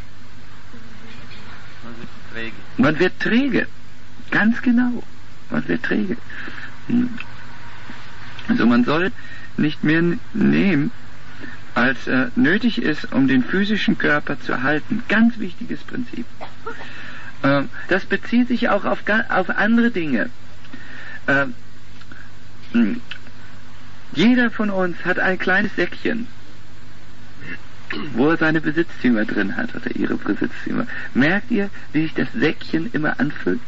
Man wird träge. Man wird träge. Ganz genau. Man wird träge. Also man soll nicht mehr nehmen, als nötig ist, um den physischen Körper zu erhalten. Ganz wichtiges Prinzip. Das bezieht sich auch auf andere Dinge. Jeder von uns hat ein kleines Säckchen, wo er seine Besitztümer drin hat, oder ihre Besitztümer. Merkt ihr, wie sich das Säckchen immer anfüllt?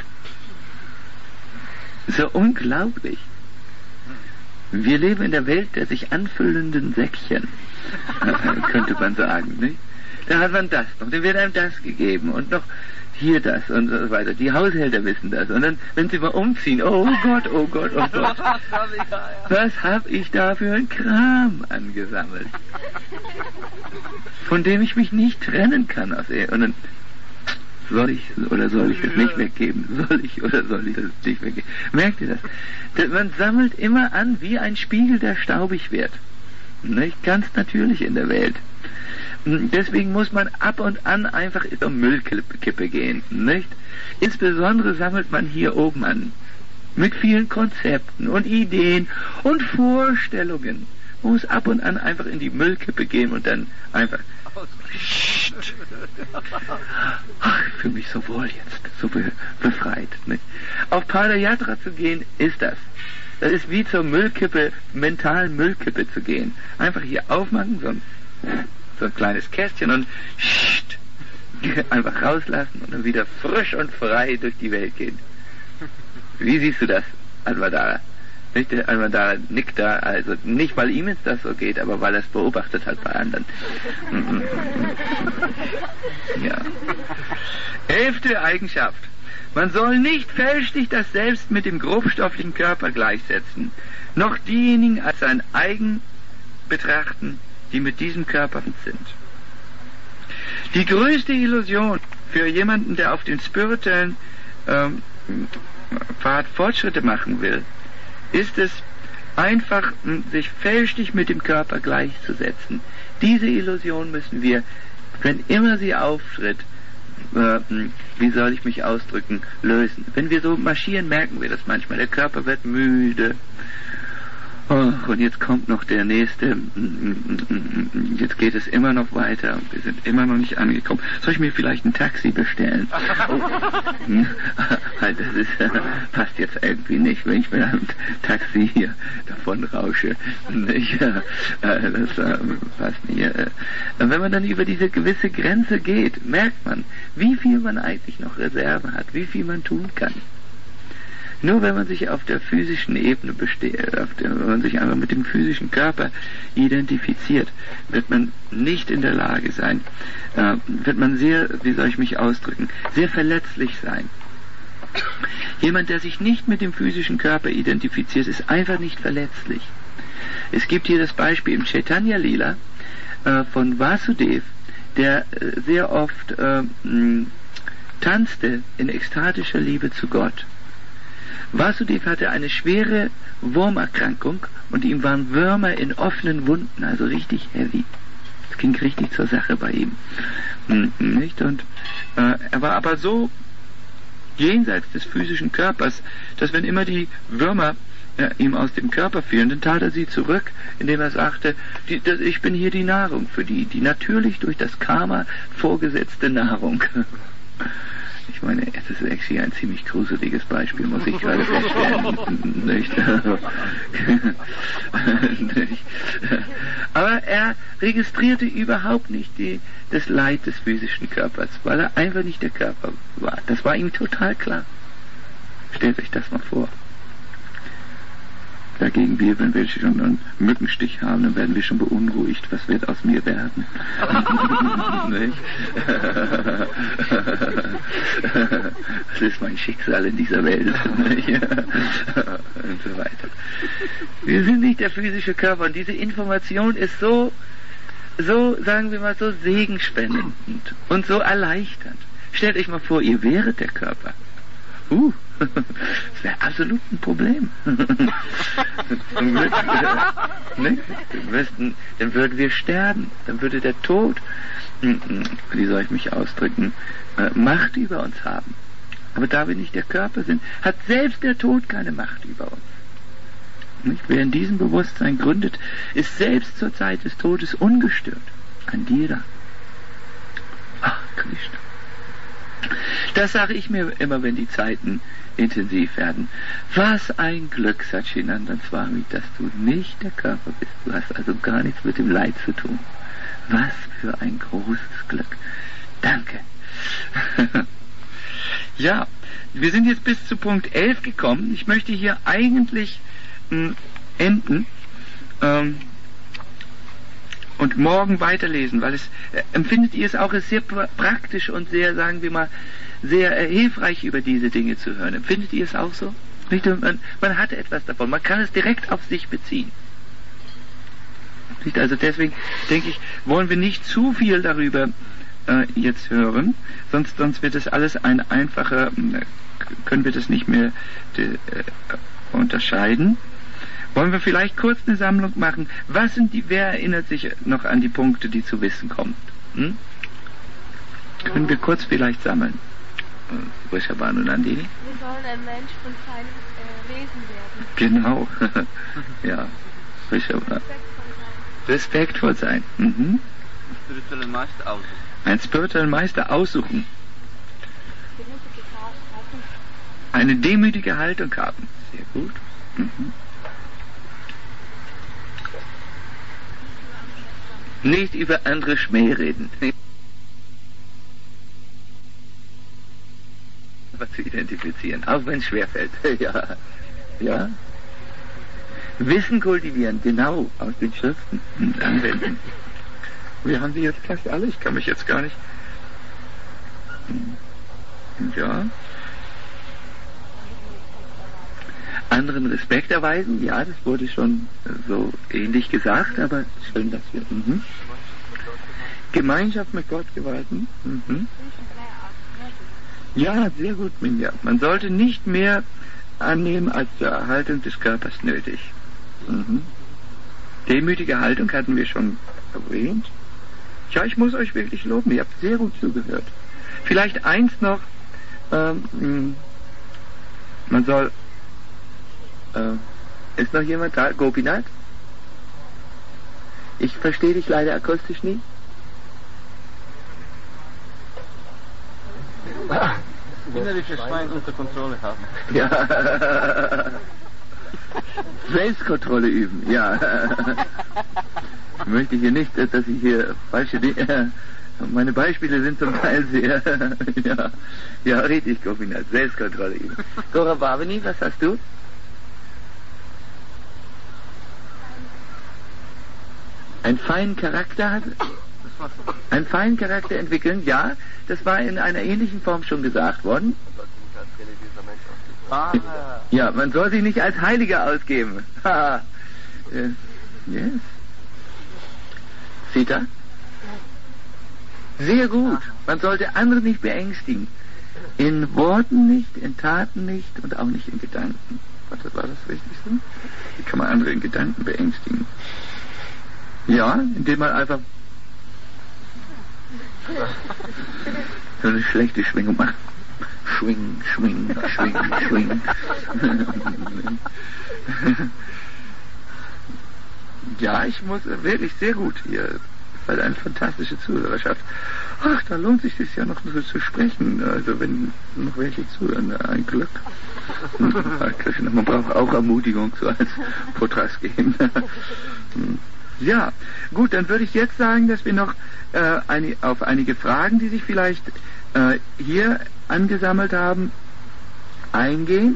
So unglaublich. Wir leben in der Welt der sich anfüllenden Säckchen, könnte man sagen, nicht? Da hat man das noch, dann wird einem das gegeben und noch hier das und so weiter. Die Haushälter wissen das. Und dann, wenn sie mal umziehen, oh Gott, oh Gott, oh Gott. Was hab ich da für einen Kram angesammelt? Von dem ich mich nicht trennen kann aus ihr. Und dann, soll ich oder soll ich das nicht weggeben? Soll ich oder soll ich das nicht weggeben? Merkt ihr das? Man sammelt immer an wie ein Spiegel, der staubig wird. Nicht? Ganz natürlich in der Welt. Deswegen muss man ab und an einfach in die Müllkippe gehen, nicht? Insbesondere sammelt man hier oben an. Mit vielen Konzepten und Ideen und Vorstellungen. Man muss ab und an einfach in die Müllkippe gehen und dann einfach... Ach, ich fühle mich so wohl jetzt, so befreit, nicht? Auf Padayatra zu gehen, ist das. Das ist wie zur Müllkippe, mentalen Müllkippe zu gehen. Einfach hier aufmachen, so ein kleines Kästchen und einfach rauslassen und dann wieder frisch und frei durch die Welt gehen. Wie siehst du das, Alvadara? Nicht, der Alvadara nickt da, also nicht, weil ihm jetzt das so geht, aber weil er es beobachtet hat bei anderen. Ja. 11. Eigenschaft. Man soll nicht fälschlich das Selbst mit dem grobstofflichen Körper gleichsetzen, noch diejenigen als sein eigen betrachten, die mit diesem Körper sind. Die größte Illusion für jemanden, der auf den spirituellen Pfad Fortschritte machen will, ist es einfach, sich fälschlich mit dem Körper gleichzusetzen. Diese Illusion müssen wir, wenn immer sie auftritt, wie soll ich mich ausdrücken, lösen. Wenn wir so marschieren, merken wir das manchmal. Der Körper wird müde. Oh, und jetzt kommt noch der nächste. Jetzt geht es immer noch weiter. Wir sind immer noch nicht angekommen. Soll ich mir vielleicht ein Taxi bestellen? Oh. Das passt jetzt irgendwie nicht, wenn ich mit einem Taxi hier davon rausche. Das passt nicht. Wenn man dann über diese gewisse Grenze geht, merkt man, wie viel man eigentlich noch Reserve hat, wie viel man tun kann. Nur wenn man sich auf der physischen Ebene wenn man sich einfach mit dem physischen Körper identifiziert, wird man nicht in der Lage sein, wird man sehr, wie soll ich mich ausdrücken, sehr verletzlich sein. Jemand, der sich nicht mit dem physischen Körper identifiziert, ist einfach nicht verletzlich. Es gibt hier das Beispiel im Chaitanya Lila von Vasudev, der sehr oft tanzte in ekstatischer Liebe zu Gott. Vasudev hatte eine schwere Wurmerkrankung und ihm waren Würmer in offenen Wunden, also richtig heavy. Es ging richtig zur Sache bei ihm. Nicht? Und er war aber so jenseits des physischen Körpers, dass wenn immer die Würmer ihm aus dem Körper fielen, dann tat er sie zurück, indem er sagte, ich bin hier die Nahrung für die natürlich durch das Karma vorgesetzte Nahrung. Ich meine, es ist actually ein ziemlich gruseliges Beispiel, muss ich gerade feststellen. Nicht? Nicht? Aber er registrierte überhaupt nicht das Leid des physischen Körpers, weil er einfach nicht der Körper war. Das war ihm total klar. Stellt euch das mal vor. Dagegen wir, wenn wir schon einen Mückenstich haben, dann werden wir schon beunruhigt. Was wird aus mir werden? Nicht? Das ist mein Schicksal in dieser Welt. Und so weiter. Wir sind nicht der physische Körper und diese Information ist so, sagen wir mal, so segenspendend und so erleichternd. Stellt euch mal vor, ihr wäret der Körper. Das wäre absolut ein Problem. Dann würden wir sterben. Dann würde der Tod, wie soll ich mich ausdrücken, Macht über uns haben. Aber da wir nicht der Körper sind, hat selbst der Tod keine Macht über uns. Wer in diesem Bewusstsein gründet, ist selbst zur Zeit des Todes ungestört. Andira. Ach, Krishna. Das sage ich mir immer, wenn die Zeiten intensiv werden. Was ein Glück, Satchidananda Swami, dass du nicht der Körper bist. Du hast also gar nichts mit dem Leid zu tun. Was für ein großes Glück. Danke. Ja, wir sind jetzt bis zu Punkt 11 gekommen. Ich möchte hier eigentlich enden und morgen weiterlesen, weil empfindet ihr es auch als sehr praktisch und sehr, sagen wir mal, sehr hilfreich, über diese Dinge zu hören. Empfindet ihr es auch so? Man hat etwas davon, man kann es direkt auf sich beziehen. Also deswegen denke ich, wollen wir nicht zu viel darüber jetzt hören, sonst wird es alles ein einfacher, können wir das nicht mehr unterscheiden. Wollen wir vielleicht kurz eine Sammlung machen? Wer erinnert sich noch an die Punkte, die zu wissen kommen? Können wir kurz vielleicht sammeln? Rishabhan und Nandini? Wir sollen ein Mensch von feinem Wesen werden. Genau. Ja. Rishabhan. Respektvoll sein. Mhm. Spirituellen Meister aussuchen. Einen spirituellen Meister aussuchen. Eine demütige Haltung haben. Sehr gut. Mhm. Nicht über andere Schmäh reden. Was zu identifizieren, auch wenn es schwerfällt. Ja. Ja. Wissen kultivieren, genau, aus den Schriften und anwenden. Wir haben sie jetzt fast alle, ich kann mich jetzt gar nicht. Ja. Anderen Respekt erweisen, ja, das wurde schon so ähnlich gesagt, aber schön, dass wir... Gemeinschaft mit Gott gewalten. Ja, sehr gut, Minja. Man sollte nicht mehr annehmen als zur Erhaltung des Körpers nötig. Mhm. Demütige Haltung hatten wir schon erwähnt. Ja, ich muss euch wirklich loben, ihr habt sehr gut zugehört. Vielleicht eins noch, man soll, ist noch jemand da? Gopinath? Ich verstehe dich leider akustisch nie. Innerliche Schwein unter Kontrolle haben. Ja. Selbstkontrolle üben, ja. Ich möchte hier nicht, dass ich hier falsche Dinge... Meine Beispiele sind zum Teil sehr... ja, richtig, Gopinath. Selbstkontrolle üben. Cora Bhavani, was hast du? Einen feinen Charakter hat... Einen feinen Charakter entwickeln, ja, das war in einer ähnlichen Form schon gesagt worden. Ja, man soll sich nicht als Heiliger ausgeben. Yes. Sita? Sehr gut. Man sollte andere nicht beängstigen. In Worten nicht, in Taten nicht und auch nicht in Gedanken. War das richtig so? Wie kann man andere in Gedanken beängstigen? Ja, indem man einfach so eine schlechte Schwingung macht. Schwing. Ja, ich muss wirklich sehr gut hier. Weil eine fantastische Zuhörerschaft. Ach, da lohnt sich das ja noch so zu sprechen. Also wenn noch welche zuhören, ein Glück. Man braucht auch Ermutigung so als Vortrags geben. Ja, gut, dann würde ich jetzt sagen, dass wir noch auf einige Fragen, die sich vielleicht hier angesammelt haben, eingehen.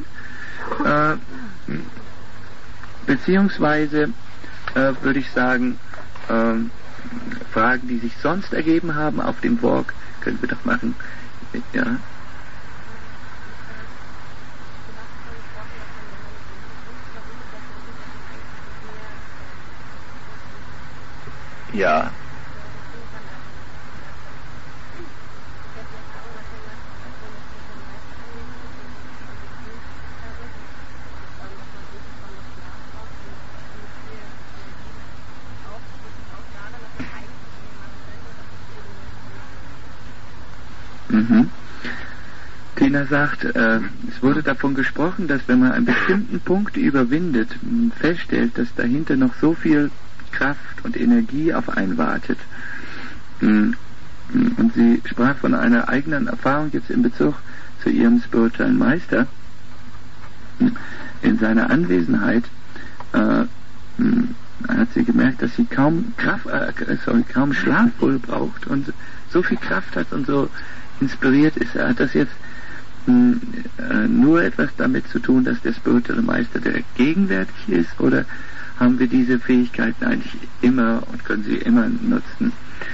Beziehungsweise würde ich sagen, Fragen, die sich sonst ergeben haben auf dem Walk, können wir doch machen. Ja. Ja. Mhm. Tina sagt, es wurde davon gesprochen, dass wenn man einen bestimmten Punkt überwindet, feststellt, dass dahinter noch so viel Kraft und Energie auf einen wartet. Und sie sprach von einer eigenen Erfahrung jetzt in Bezug zu ihrem spirituellen Meister. In seiner Anwesenheit hat sie gemerkt, dass sie kaum Schlaf wohl braucht und so viel Kraft hat und so inspiriert ist. Hat das jetzt nur etwas damit zu tun, dass der spirituelle Meister direkt gegenwärtig ist, oder haben wir diese Fähigkeiten eigentlich immer und können sie immer nutzen?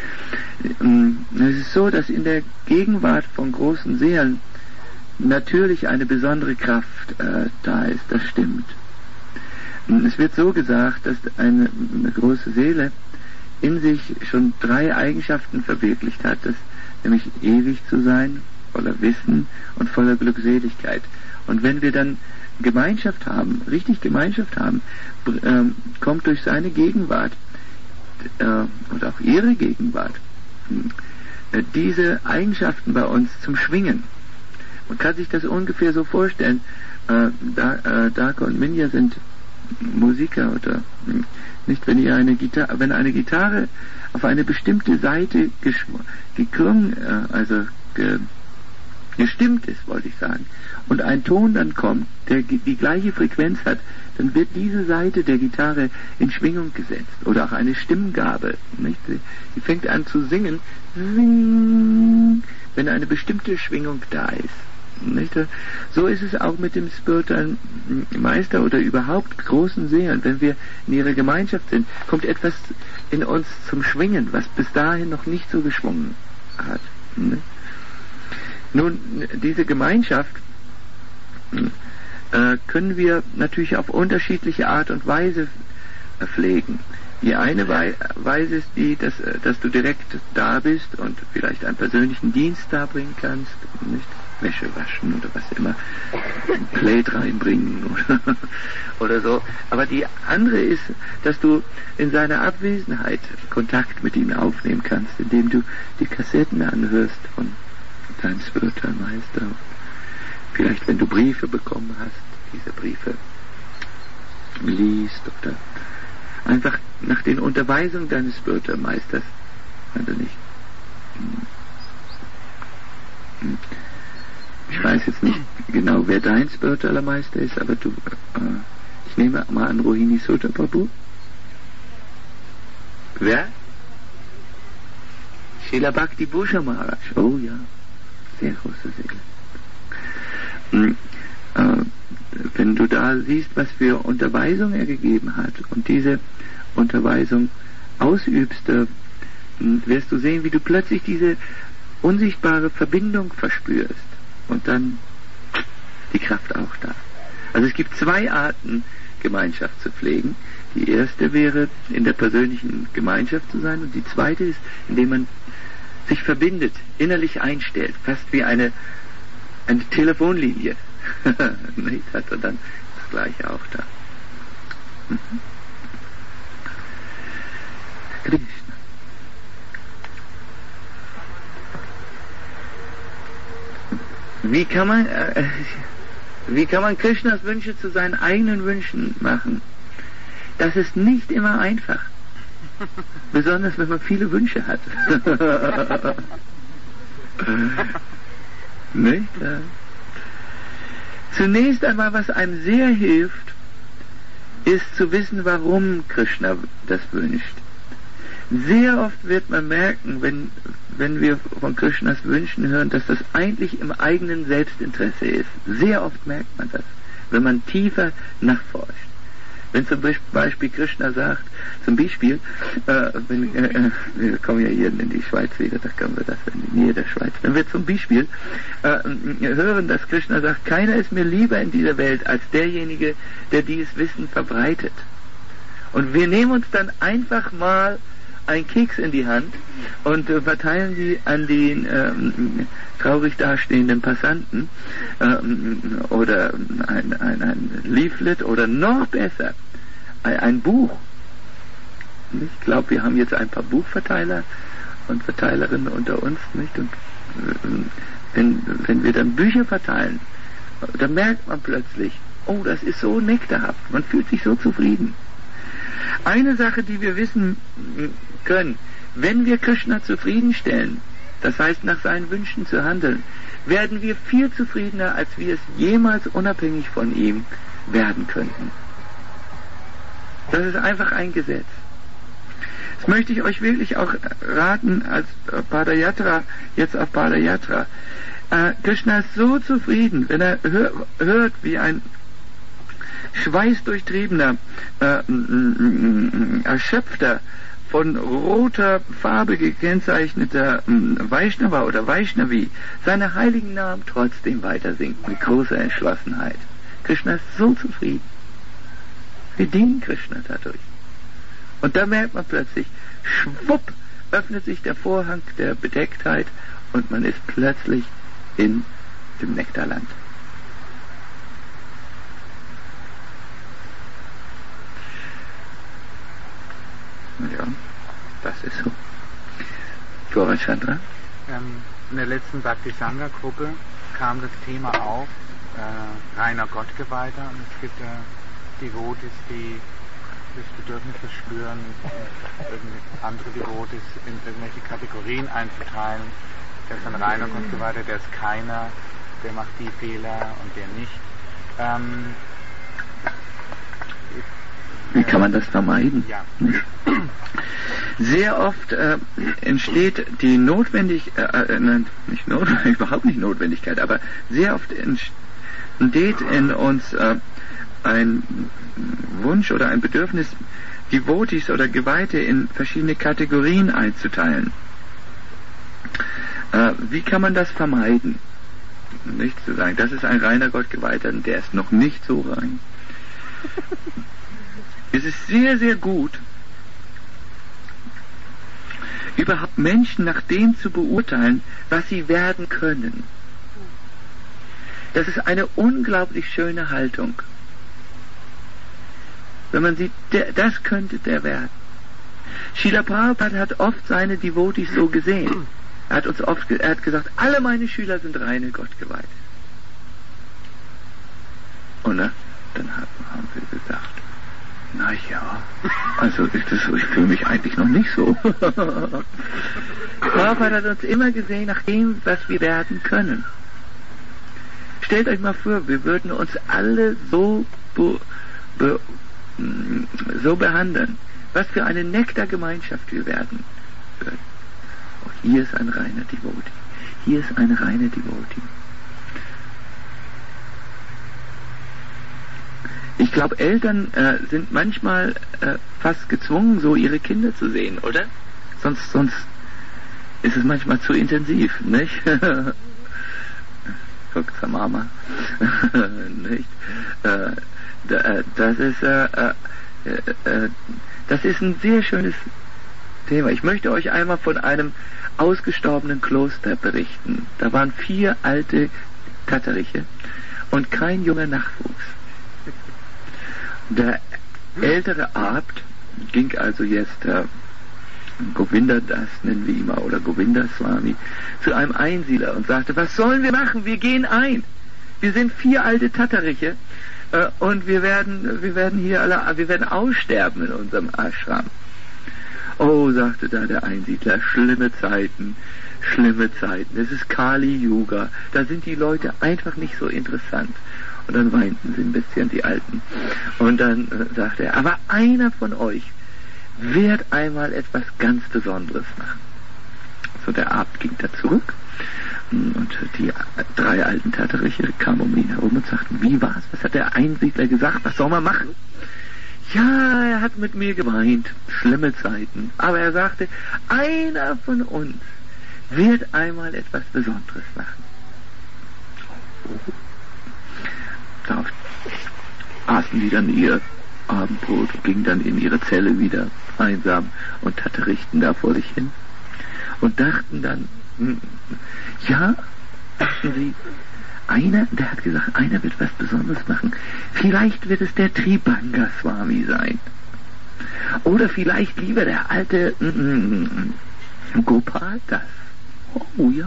Es ist so, dass in der Gegenwart von großen Seelen natürlich eine besondere Kraft da ist, das stimmt. Es wird so gesagt, dass eine große Seele in sich schon 3 Eigenschaften verwirklicht hat, nämlich ewig zu sein, voller Wissen und voller Glückseligkeit. Und wenn wir dann Gemeinschaft haben, richtig Gemeinschaft haben, kommt durch seine Gegenwart und auch ihre Gegenwart diese Eigenschaften bei uns zum Schwingen. Man kann sich das ungefähr so vorstellen. Darko und Minja sind Musiker, oder nicht, wenn eine Gitarre auf eine bestimmte Seite gestimmt ist, wollte ich sagen, und ein Ton dann kommt, der die gleiche Frequenz hat, dann wird diese Seite der Gitarre in Schwingung gesetzt. Oder auch eine Stimmgabel, nicht? Die fängt an zu singen, wenn eine bestimmte Schwingung da ist. Nicht? So ist es auch mit dem spirituellen Meister oder überhaupt großen Seelen. Wenn wir in ihrer Gemeinschaft sind, kommt etwas in uns zum Schwingen, was bis dahin noch nicht so geschwungen hat. Nicht? Nun, diese Gemeinschaft können wir natürlich auf unterschiedliche Art und Weise pflegen. Die eine Weise ist die, dass du direkt da bist und vielleicht einen persönlichen Dienst darbringen kannst, nicht? Wäsche waschen oder was immer, ein Plate reinbringen oder so. Aber die andere ist, dass du in seiner Abwesenheit Kontakt mit ihm aufnehmen kannst, indem du die Kassetten anhörst von deinem Spiritualmeister. Vielleicht, wenn du Briefe bekommen hast, diese Briefe liest oder einfach nach den Unterweisungen deines Spiritualmeisters, wenn du nicht. Ich weiß jetzt nicht genau, wer dein spiritueller Meister ist, aber ich nehme mal an Rohini Sutta Prabhu. Wer? Srila Bhakti Bhushan Maharaj. Oh ja, sehr große Seele. Wenn du da siehst, was für Unterweisung er gegeben hat und diese Unterweisung ausübst, wirst du sehen, wie du plötzlich diese unsichtbare Verbindung verspürst und dann die Kraft auch da. Also es gibt 2 Arten, Gemeinschaft zu pflegen. Die erste wäre, in der persönlichen Gemeinschaft zu sein, und die zweite ist, indem man sich verbindet, innerlich einstellt, fast wie eine Telefonlinie. Nicht? Hat er dann das Gleiche auch da. Krishna. Wie kann man Krishnas Wünsche zu seinen eigenen Wünschen machen? Das ist nicht immer einfach. Besonders wenn man viele Wünsche hat. Nicht? Ja. Zunächst einmal, was einem sehr hilft, ist zu wissen, warum Krishna das wünscht. Sehr oft wird man merken, wenn wir von Krishnas Wünschen hören, dass das eigentlich im eigenen Selbstinteresse ist. Sehr oft merkt man das, wenn man tiefer nachforscht. Wenn zum Beispiel Krishna sagt, wir kommen ja hier in die Schweiz wieder, da können wir das in die Nähe der Schweiz. Wenn wir zum Beispiel hören, dass Krishna sagt, keiner ist mir lieber in dieser Welt als derjenige, der dieses Wissen verbreitet. Und wir nehmen uns dann einfach mal einen Keks in die Hand und verteilen sie an den traurig dastehenden Passanten oder ein Leaflet oder noch besser ein Buch. Ich glaube, wir haben jetzt ein paar Buchverteiler und Verteilerinnen unter uns, nicht? Und wenn wir dann Bücher verteilen, dann merkt man plötzlich, oh, das ist so nektarhaft, man fühlt sich so zufrieden. Eine Sache, die wir wissen können, wenn wir Krishna zufriedenstellen, das heißt nach seinen Wünschen zu handeln, werden wir viel zufriedener, als wir es jemals unabhängig von ihm werden könnten. Das ist einfach ein Gesetz. Das möchte ich euch wirklich auch raten als Padayatra, jetzt auf Padayatra. Krishna ist so zufrieden, wenn er hört, wie ein schweißdurchtriebener, erschöpfter, von roter Farbe gekennzeichneter Vaishnava oder Vaishnavi seine heiligen Namen trotzdem weiter singt mit großer Entschlossenheit. Krishna ist so zufrieden. Wir dienen Krishna dadurch. Und da merkt man plötzlich, schwupp, öffnet sich der Vorhang der Bedecktheit und man ist plötzlich in dem Nektarland. Ja, das ist so. Gaurachandra? In der letzten Bhakti Sangha Gruppe kam das Thema auf, reiner Gottgeweihter, und es gibt Devotis, die das Bedürfnis verspüren, andere Devotis in irgendwelche Kategorien einzuteilen. Der ist ein reiner Gottgeweihter, der ist keiner, der macht die Fehler und der nicht. Wie kann man das vermeiden? Ja. Sehr oft entsteht die überhaupt nicht Notwendigkeit, aber sehr oft entsteht in uns ein Wunsch oder ein Bedürfnis, Devotis oder Geweihte in verschiedene Kategorien einzuteilen. Wie kann man das vermeiden? Nicht zu sagen, das ist ein reiner Gottgeweihter und der ist noch nicht so rein. Es ist sehr, sehr gut, überhaupt Menschen nach dem zu beurteilen, was sie werden können. Das ist eine unglaublich schöne Haltung. Wenn man sieht, das könnte der werden. Srila Prabhupada hat oft seine Devotees so gesehen. Er hat gesagt, alle meine Schüler sind reine Gottgeweihte. Und dann haben wir gesagt, na ja, also ich fühle mich eigentlich noch nicht so. Prabhupada hat uns immer gesehen nach dem, was wir werden können. Stellt euch mal vor, wir würden uns alle so behandeln. Was für eine Nektargemeinschaft wir werden würden. Oh, hier ist ein reiner Devotee. Hier ist eine reine Devotee. Ich glaube, Eltern sind manchmal fast gezwungen, so ihre Kinder zu sehen, oder? Sonst ist es manchmal zu intensiv, nicht? Guck zur Mama. Nicht? Das ist ein sehr schönes Thema. Ich möchte euch einmal von einem ausgestorbenen Kloster berichten. Da waren 4 alte Tatariche und kein junger Nachwuchs. Der ältere Abt ging also jetzt Govinda Das nennen wir ihn mal, oder Govinda Swami, zu einem Einsiedler und sagte, was sollen wir machen? Wir gehen ein. Wir sind 4 alte Tatariche und wir werden aussterben in unserem Ashram. Oh, sagte da der Einsiedler, schlimme Zeiten. Es ist Kali Yuga. Da sind die Leute einfach nicht so interessant. Und dann weinten sie ein bisschen, die Alten. Und dann sagte er, aber einer von euch wird einmal etwas ganz Besonderes machen. So, der Abt ging da zurück. Und die 3 alten Tatariche kamen um ihn herum und sagten, wie war's? Was hat der Einsiedler gesagt? Was soll man machen? Ja, er hat mit mir geweint. Schlimme Zeiten. Aber er sagte, einer von uns wird einmal etwas Besonderes machen. Darauf aßen die dann ihr Abendbrot und gingen dann in ihre Zelle wieder einsam und tatarichten da vor sich hin und dachten dann, ja, dachten sie, der hat gesagt, einer wird was Besonderes machen. Vielleicht wird es der Tribanga Swami sein. Oder vielleicht lieber der alte Gopal Das. Oh ja.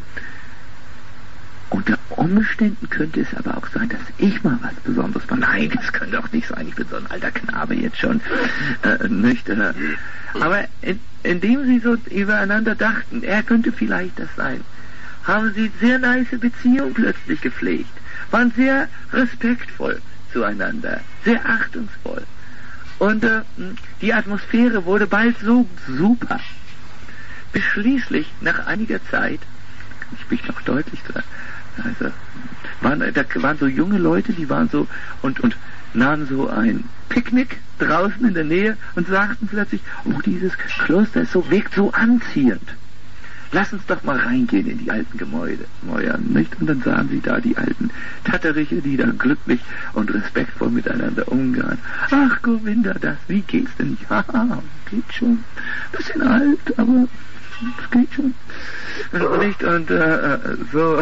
Unter Umständen könnte es aber auch sein, dass ich mal was Besonderes mache. Nein, das kann doch nicht sein. Ich bin so ein alter Knabe jetzt schon. Nicht, aber indem sie so übereinander dachten, er könnte vielleicht das sein, haben sie sehr nice Beziehungen plötzlich gepflegt, waren sehr respektvoll zueinander, sehr achtungsvoll. Und die Atmosphäre wurde bald so super, bis schließlich nach einiger Zeit, ich bin noch deutlich dran, also, da waren so junge Leute, die waren so und nahmen so ein Picknick draußen in der Nähe und sagten plötzlich, oh, dieses Kloster wirkt so anziehend. Lass uns doch mal reingehen in die alten Gemäuer, nicht? Und dann sahen sie da die alten Tatariche, die da glücklich und respektvoll miteinander umgehen. Ach, Govinda, wie geht's denn? Ja, geht schon. Bisschen alt, aber es geht schon. Nicht? Und so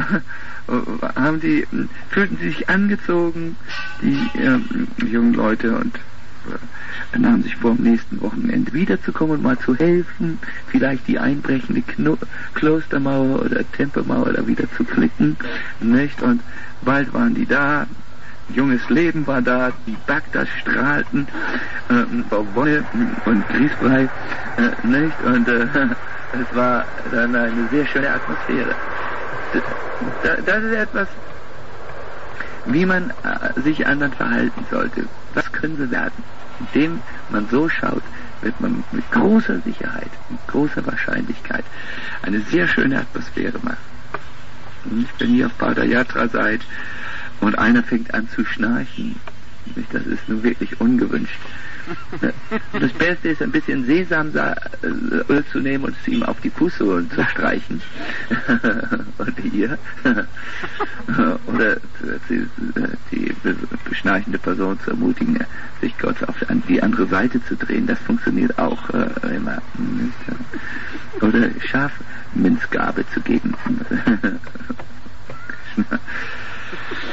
fühlten sie sich angezogen, die jungen Leute, und nahmen sich vor, am nächsten Wochenende wiederzukommen und mal zu helfen, vielleicht die einbrechende Klostermauer oder Tempelmauer da wieder zu flicken, nicht? Und bald waren die da, junges Leben war da, die Bhaktas strahlten vor Wonne und Grießbrei, nicht? Und es war dann eine sehr schöne Atmosphäre. Das ist etwas, wie man sich anderen verhalten sollte. Was können wir werden? Indem man so schaut, wird man mit großer Sicherheit, mit großer Wahrscheinlichkeit eine sehr schöne Atmosphäre machen. Ich bin hier auf Padayatra seit und einer fängt an zu schnarchen. Das ist nun wirklich ungewünscht. Das Beste ist, ein bisschen Sesamöl zu nehmen und es ihm auf die Fußsohlen zu streichen. Und hier. Oder die beschnarchende Person zu ermutigen, sich kurz auf die andere Seite zu drehen. Das funktioniert auch immer. Oder Schafminzgabe zu geben.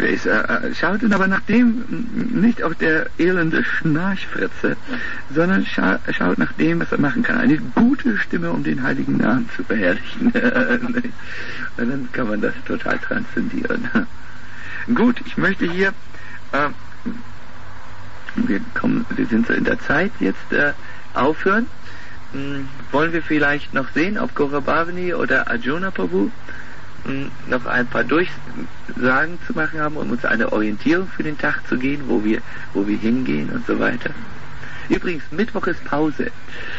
Face. Schauten aber nach dem, nicht auf der elende Schnarchfritze, sondern schaut nach dem, was er machen kann. Eine gute Stimme, um den heiligen Namen zu verherrlichen. Und dann kann man das total transzendieren. Gut, ich möchte hier, wir sind so in der Zeit, jetzt aufhören. Wollen wir vielleicht noch sehen, ob Gaurabhavani oder Arjuna Prabhu noch ein paar Durchsagen zu machen haben, um uns eine Orientierung für den Tag zu geben, wo wir hingehen und so weiter. Übrigens, Mittwoch ist Pause.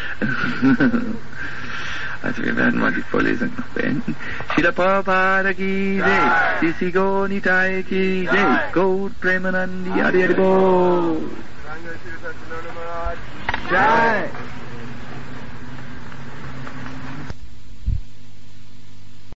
Also wir werden mal die Vorlesung noch beenden. Srila Prabhupada ki jai, Sisi Gonitai ki jai, Gaur Premanandi Adi Adi Bo. Jai.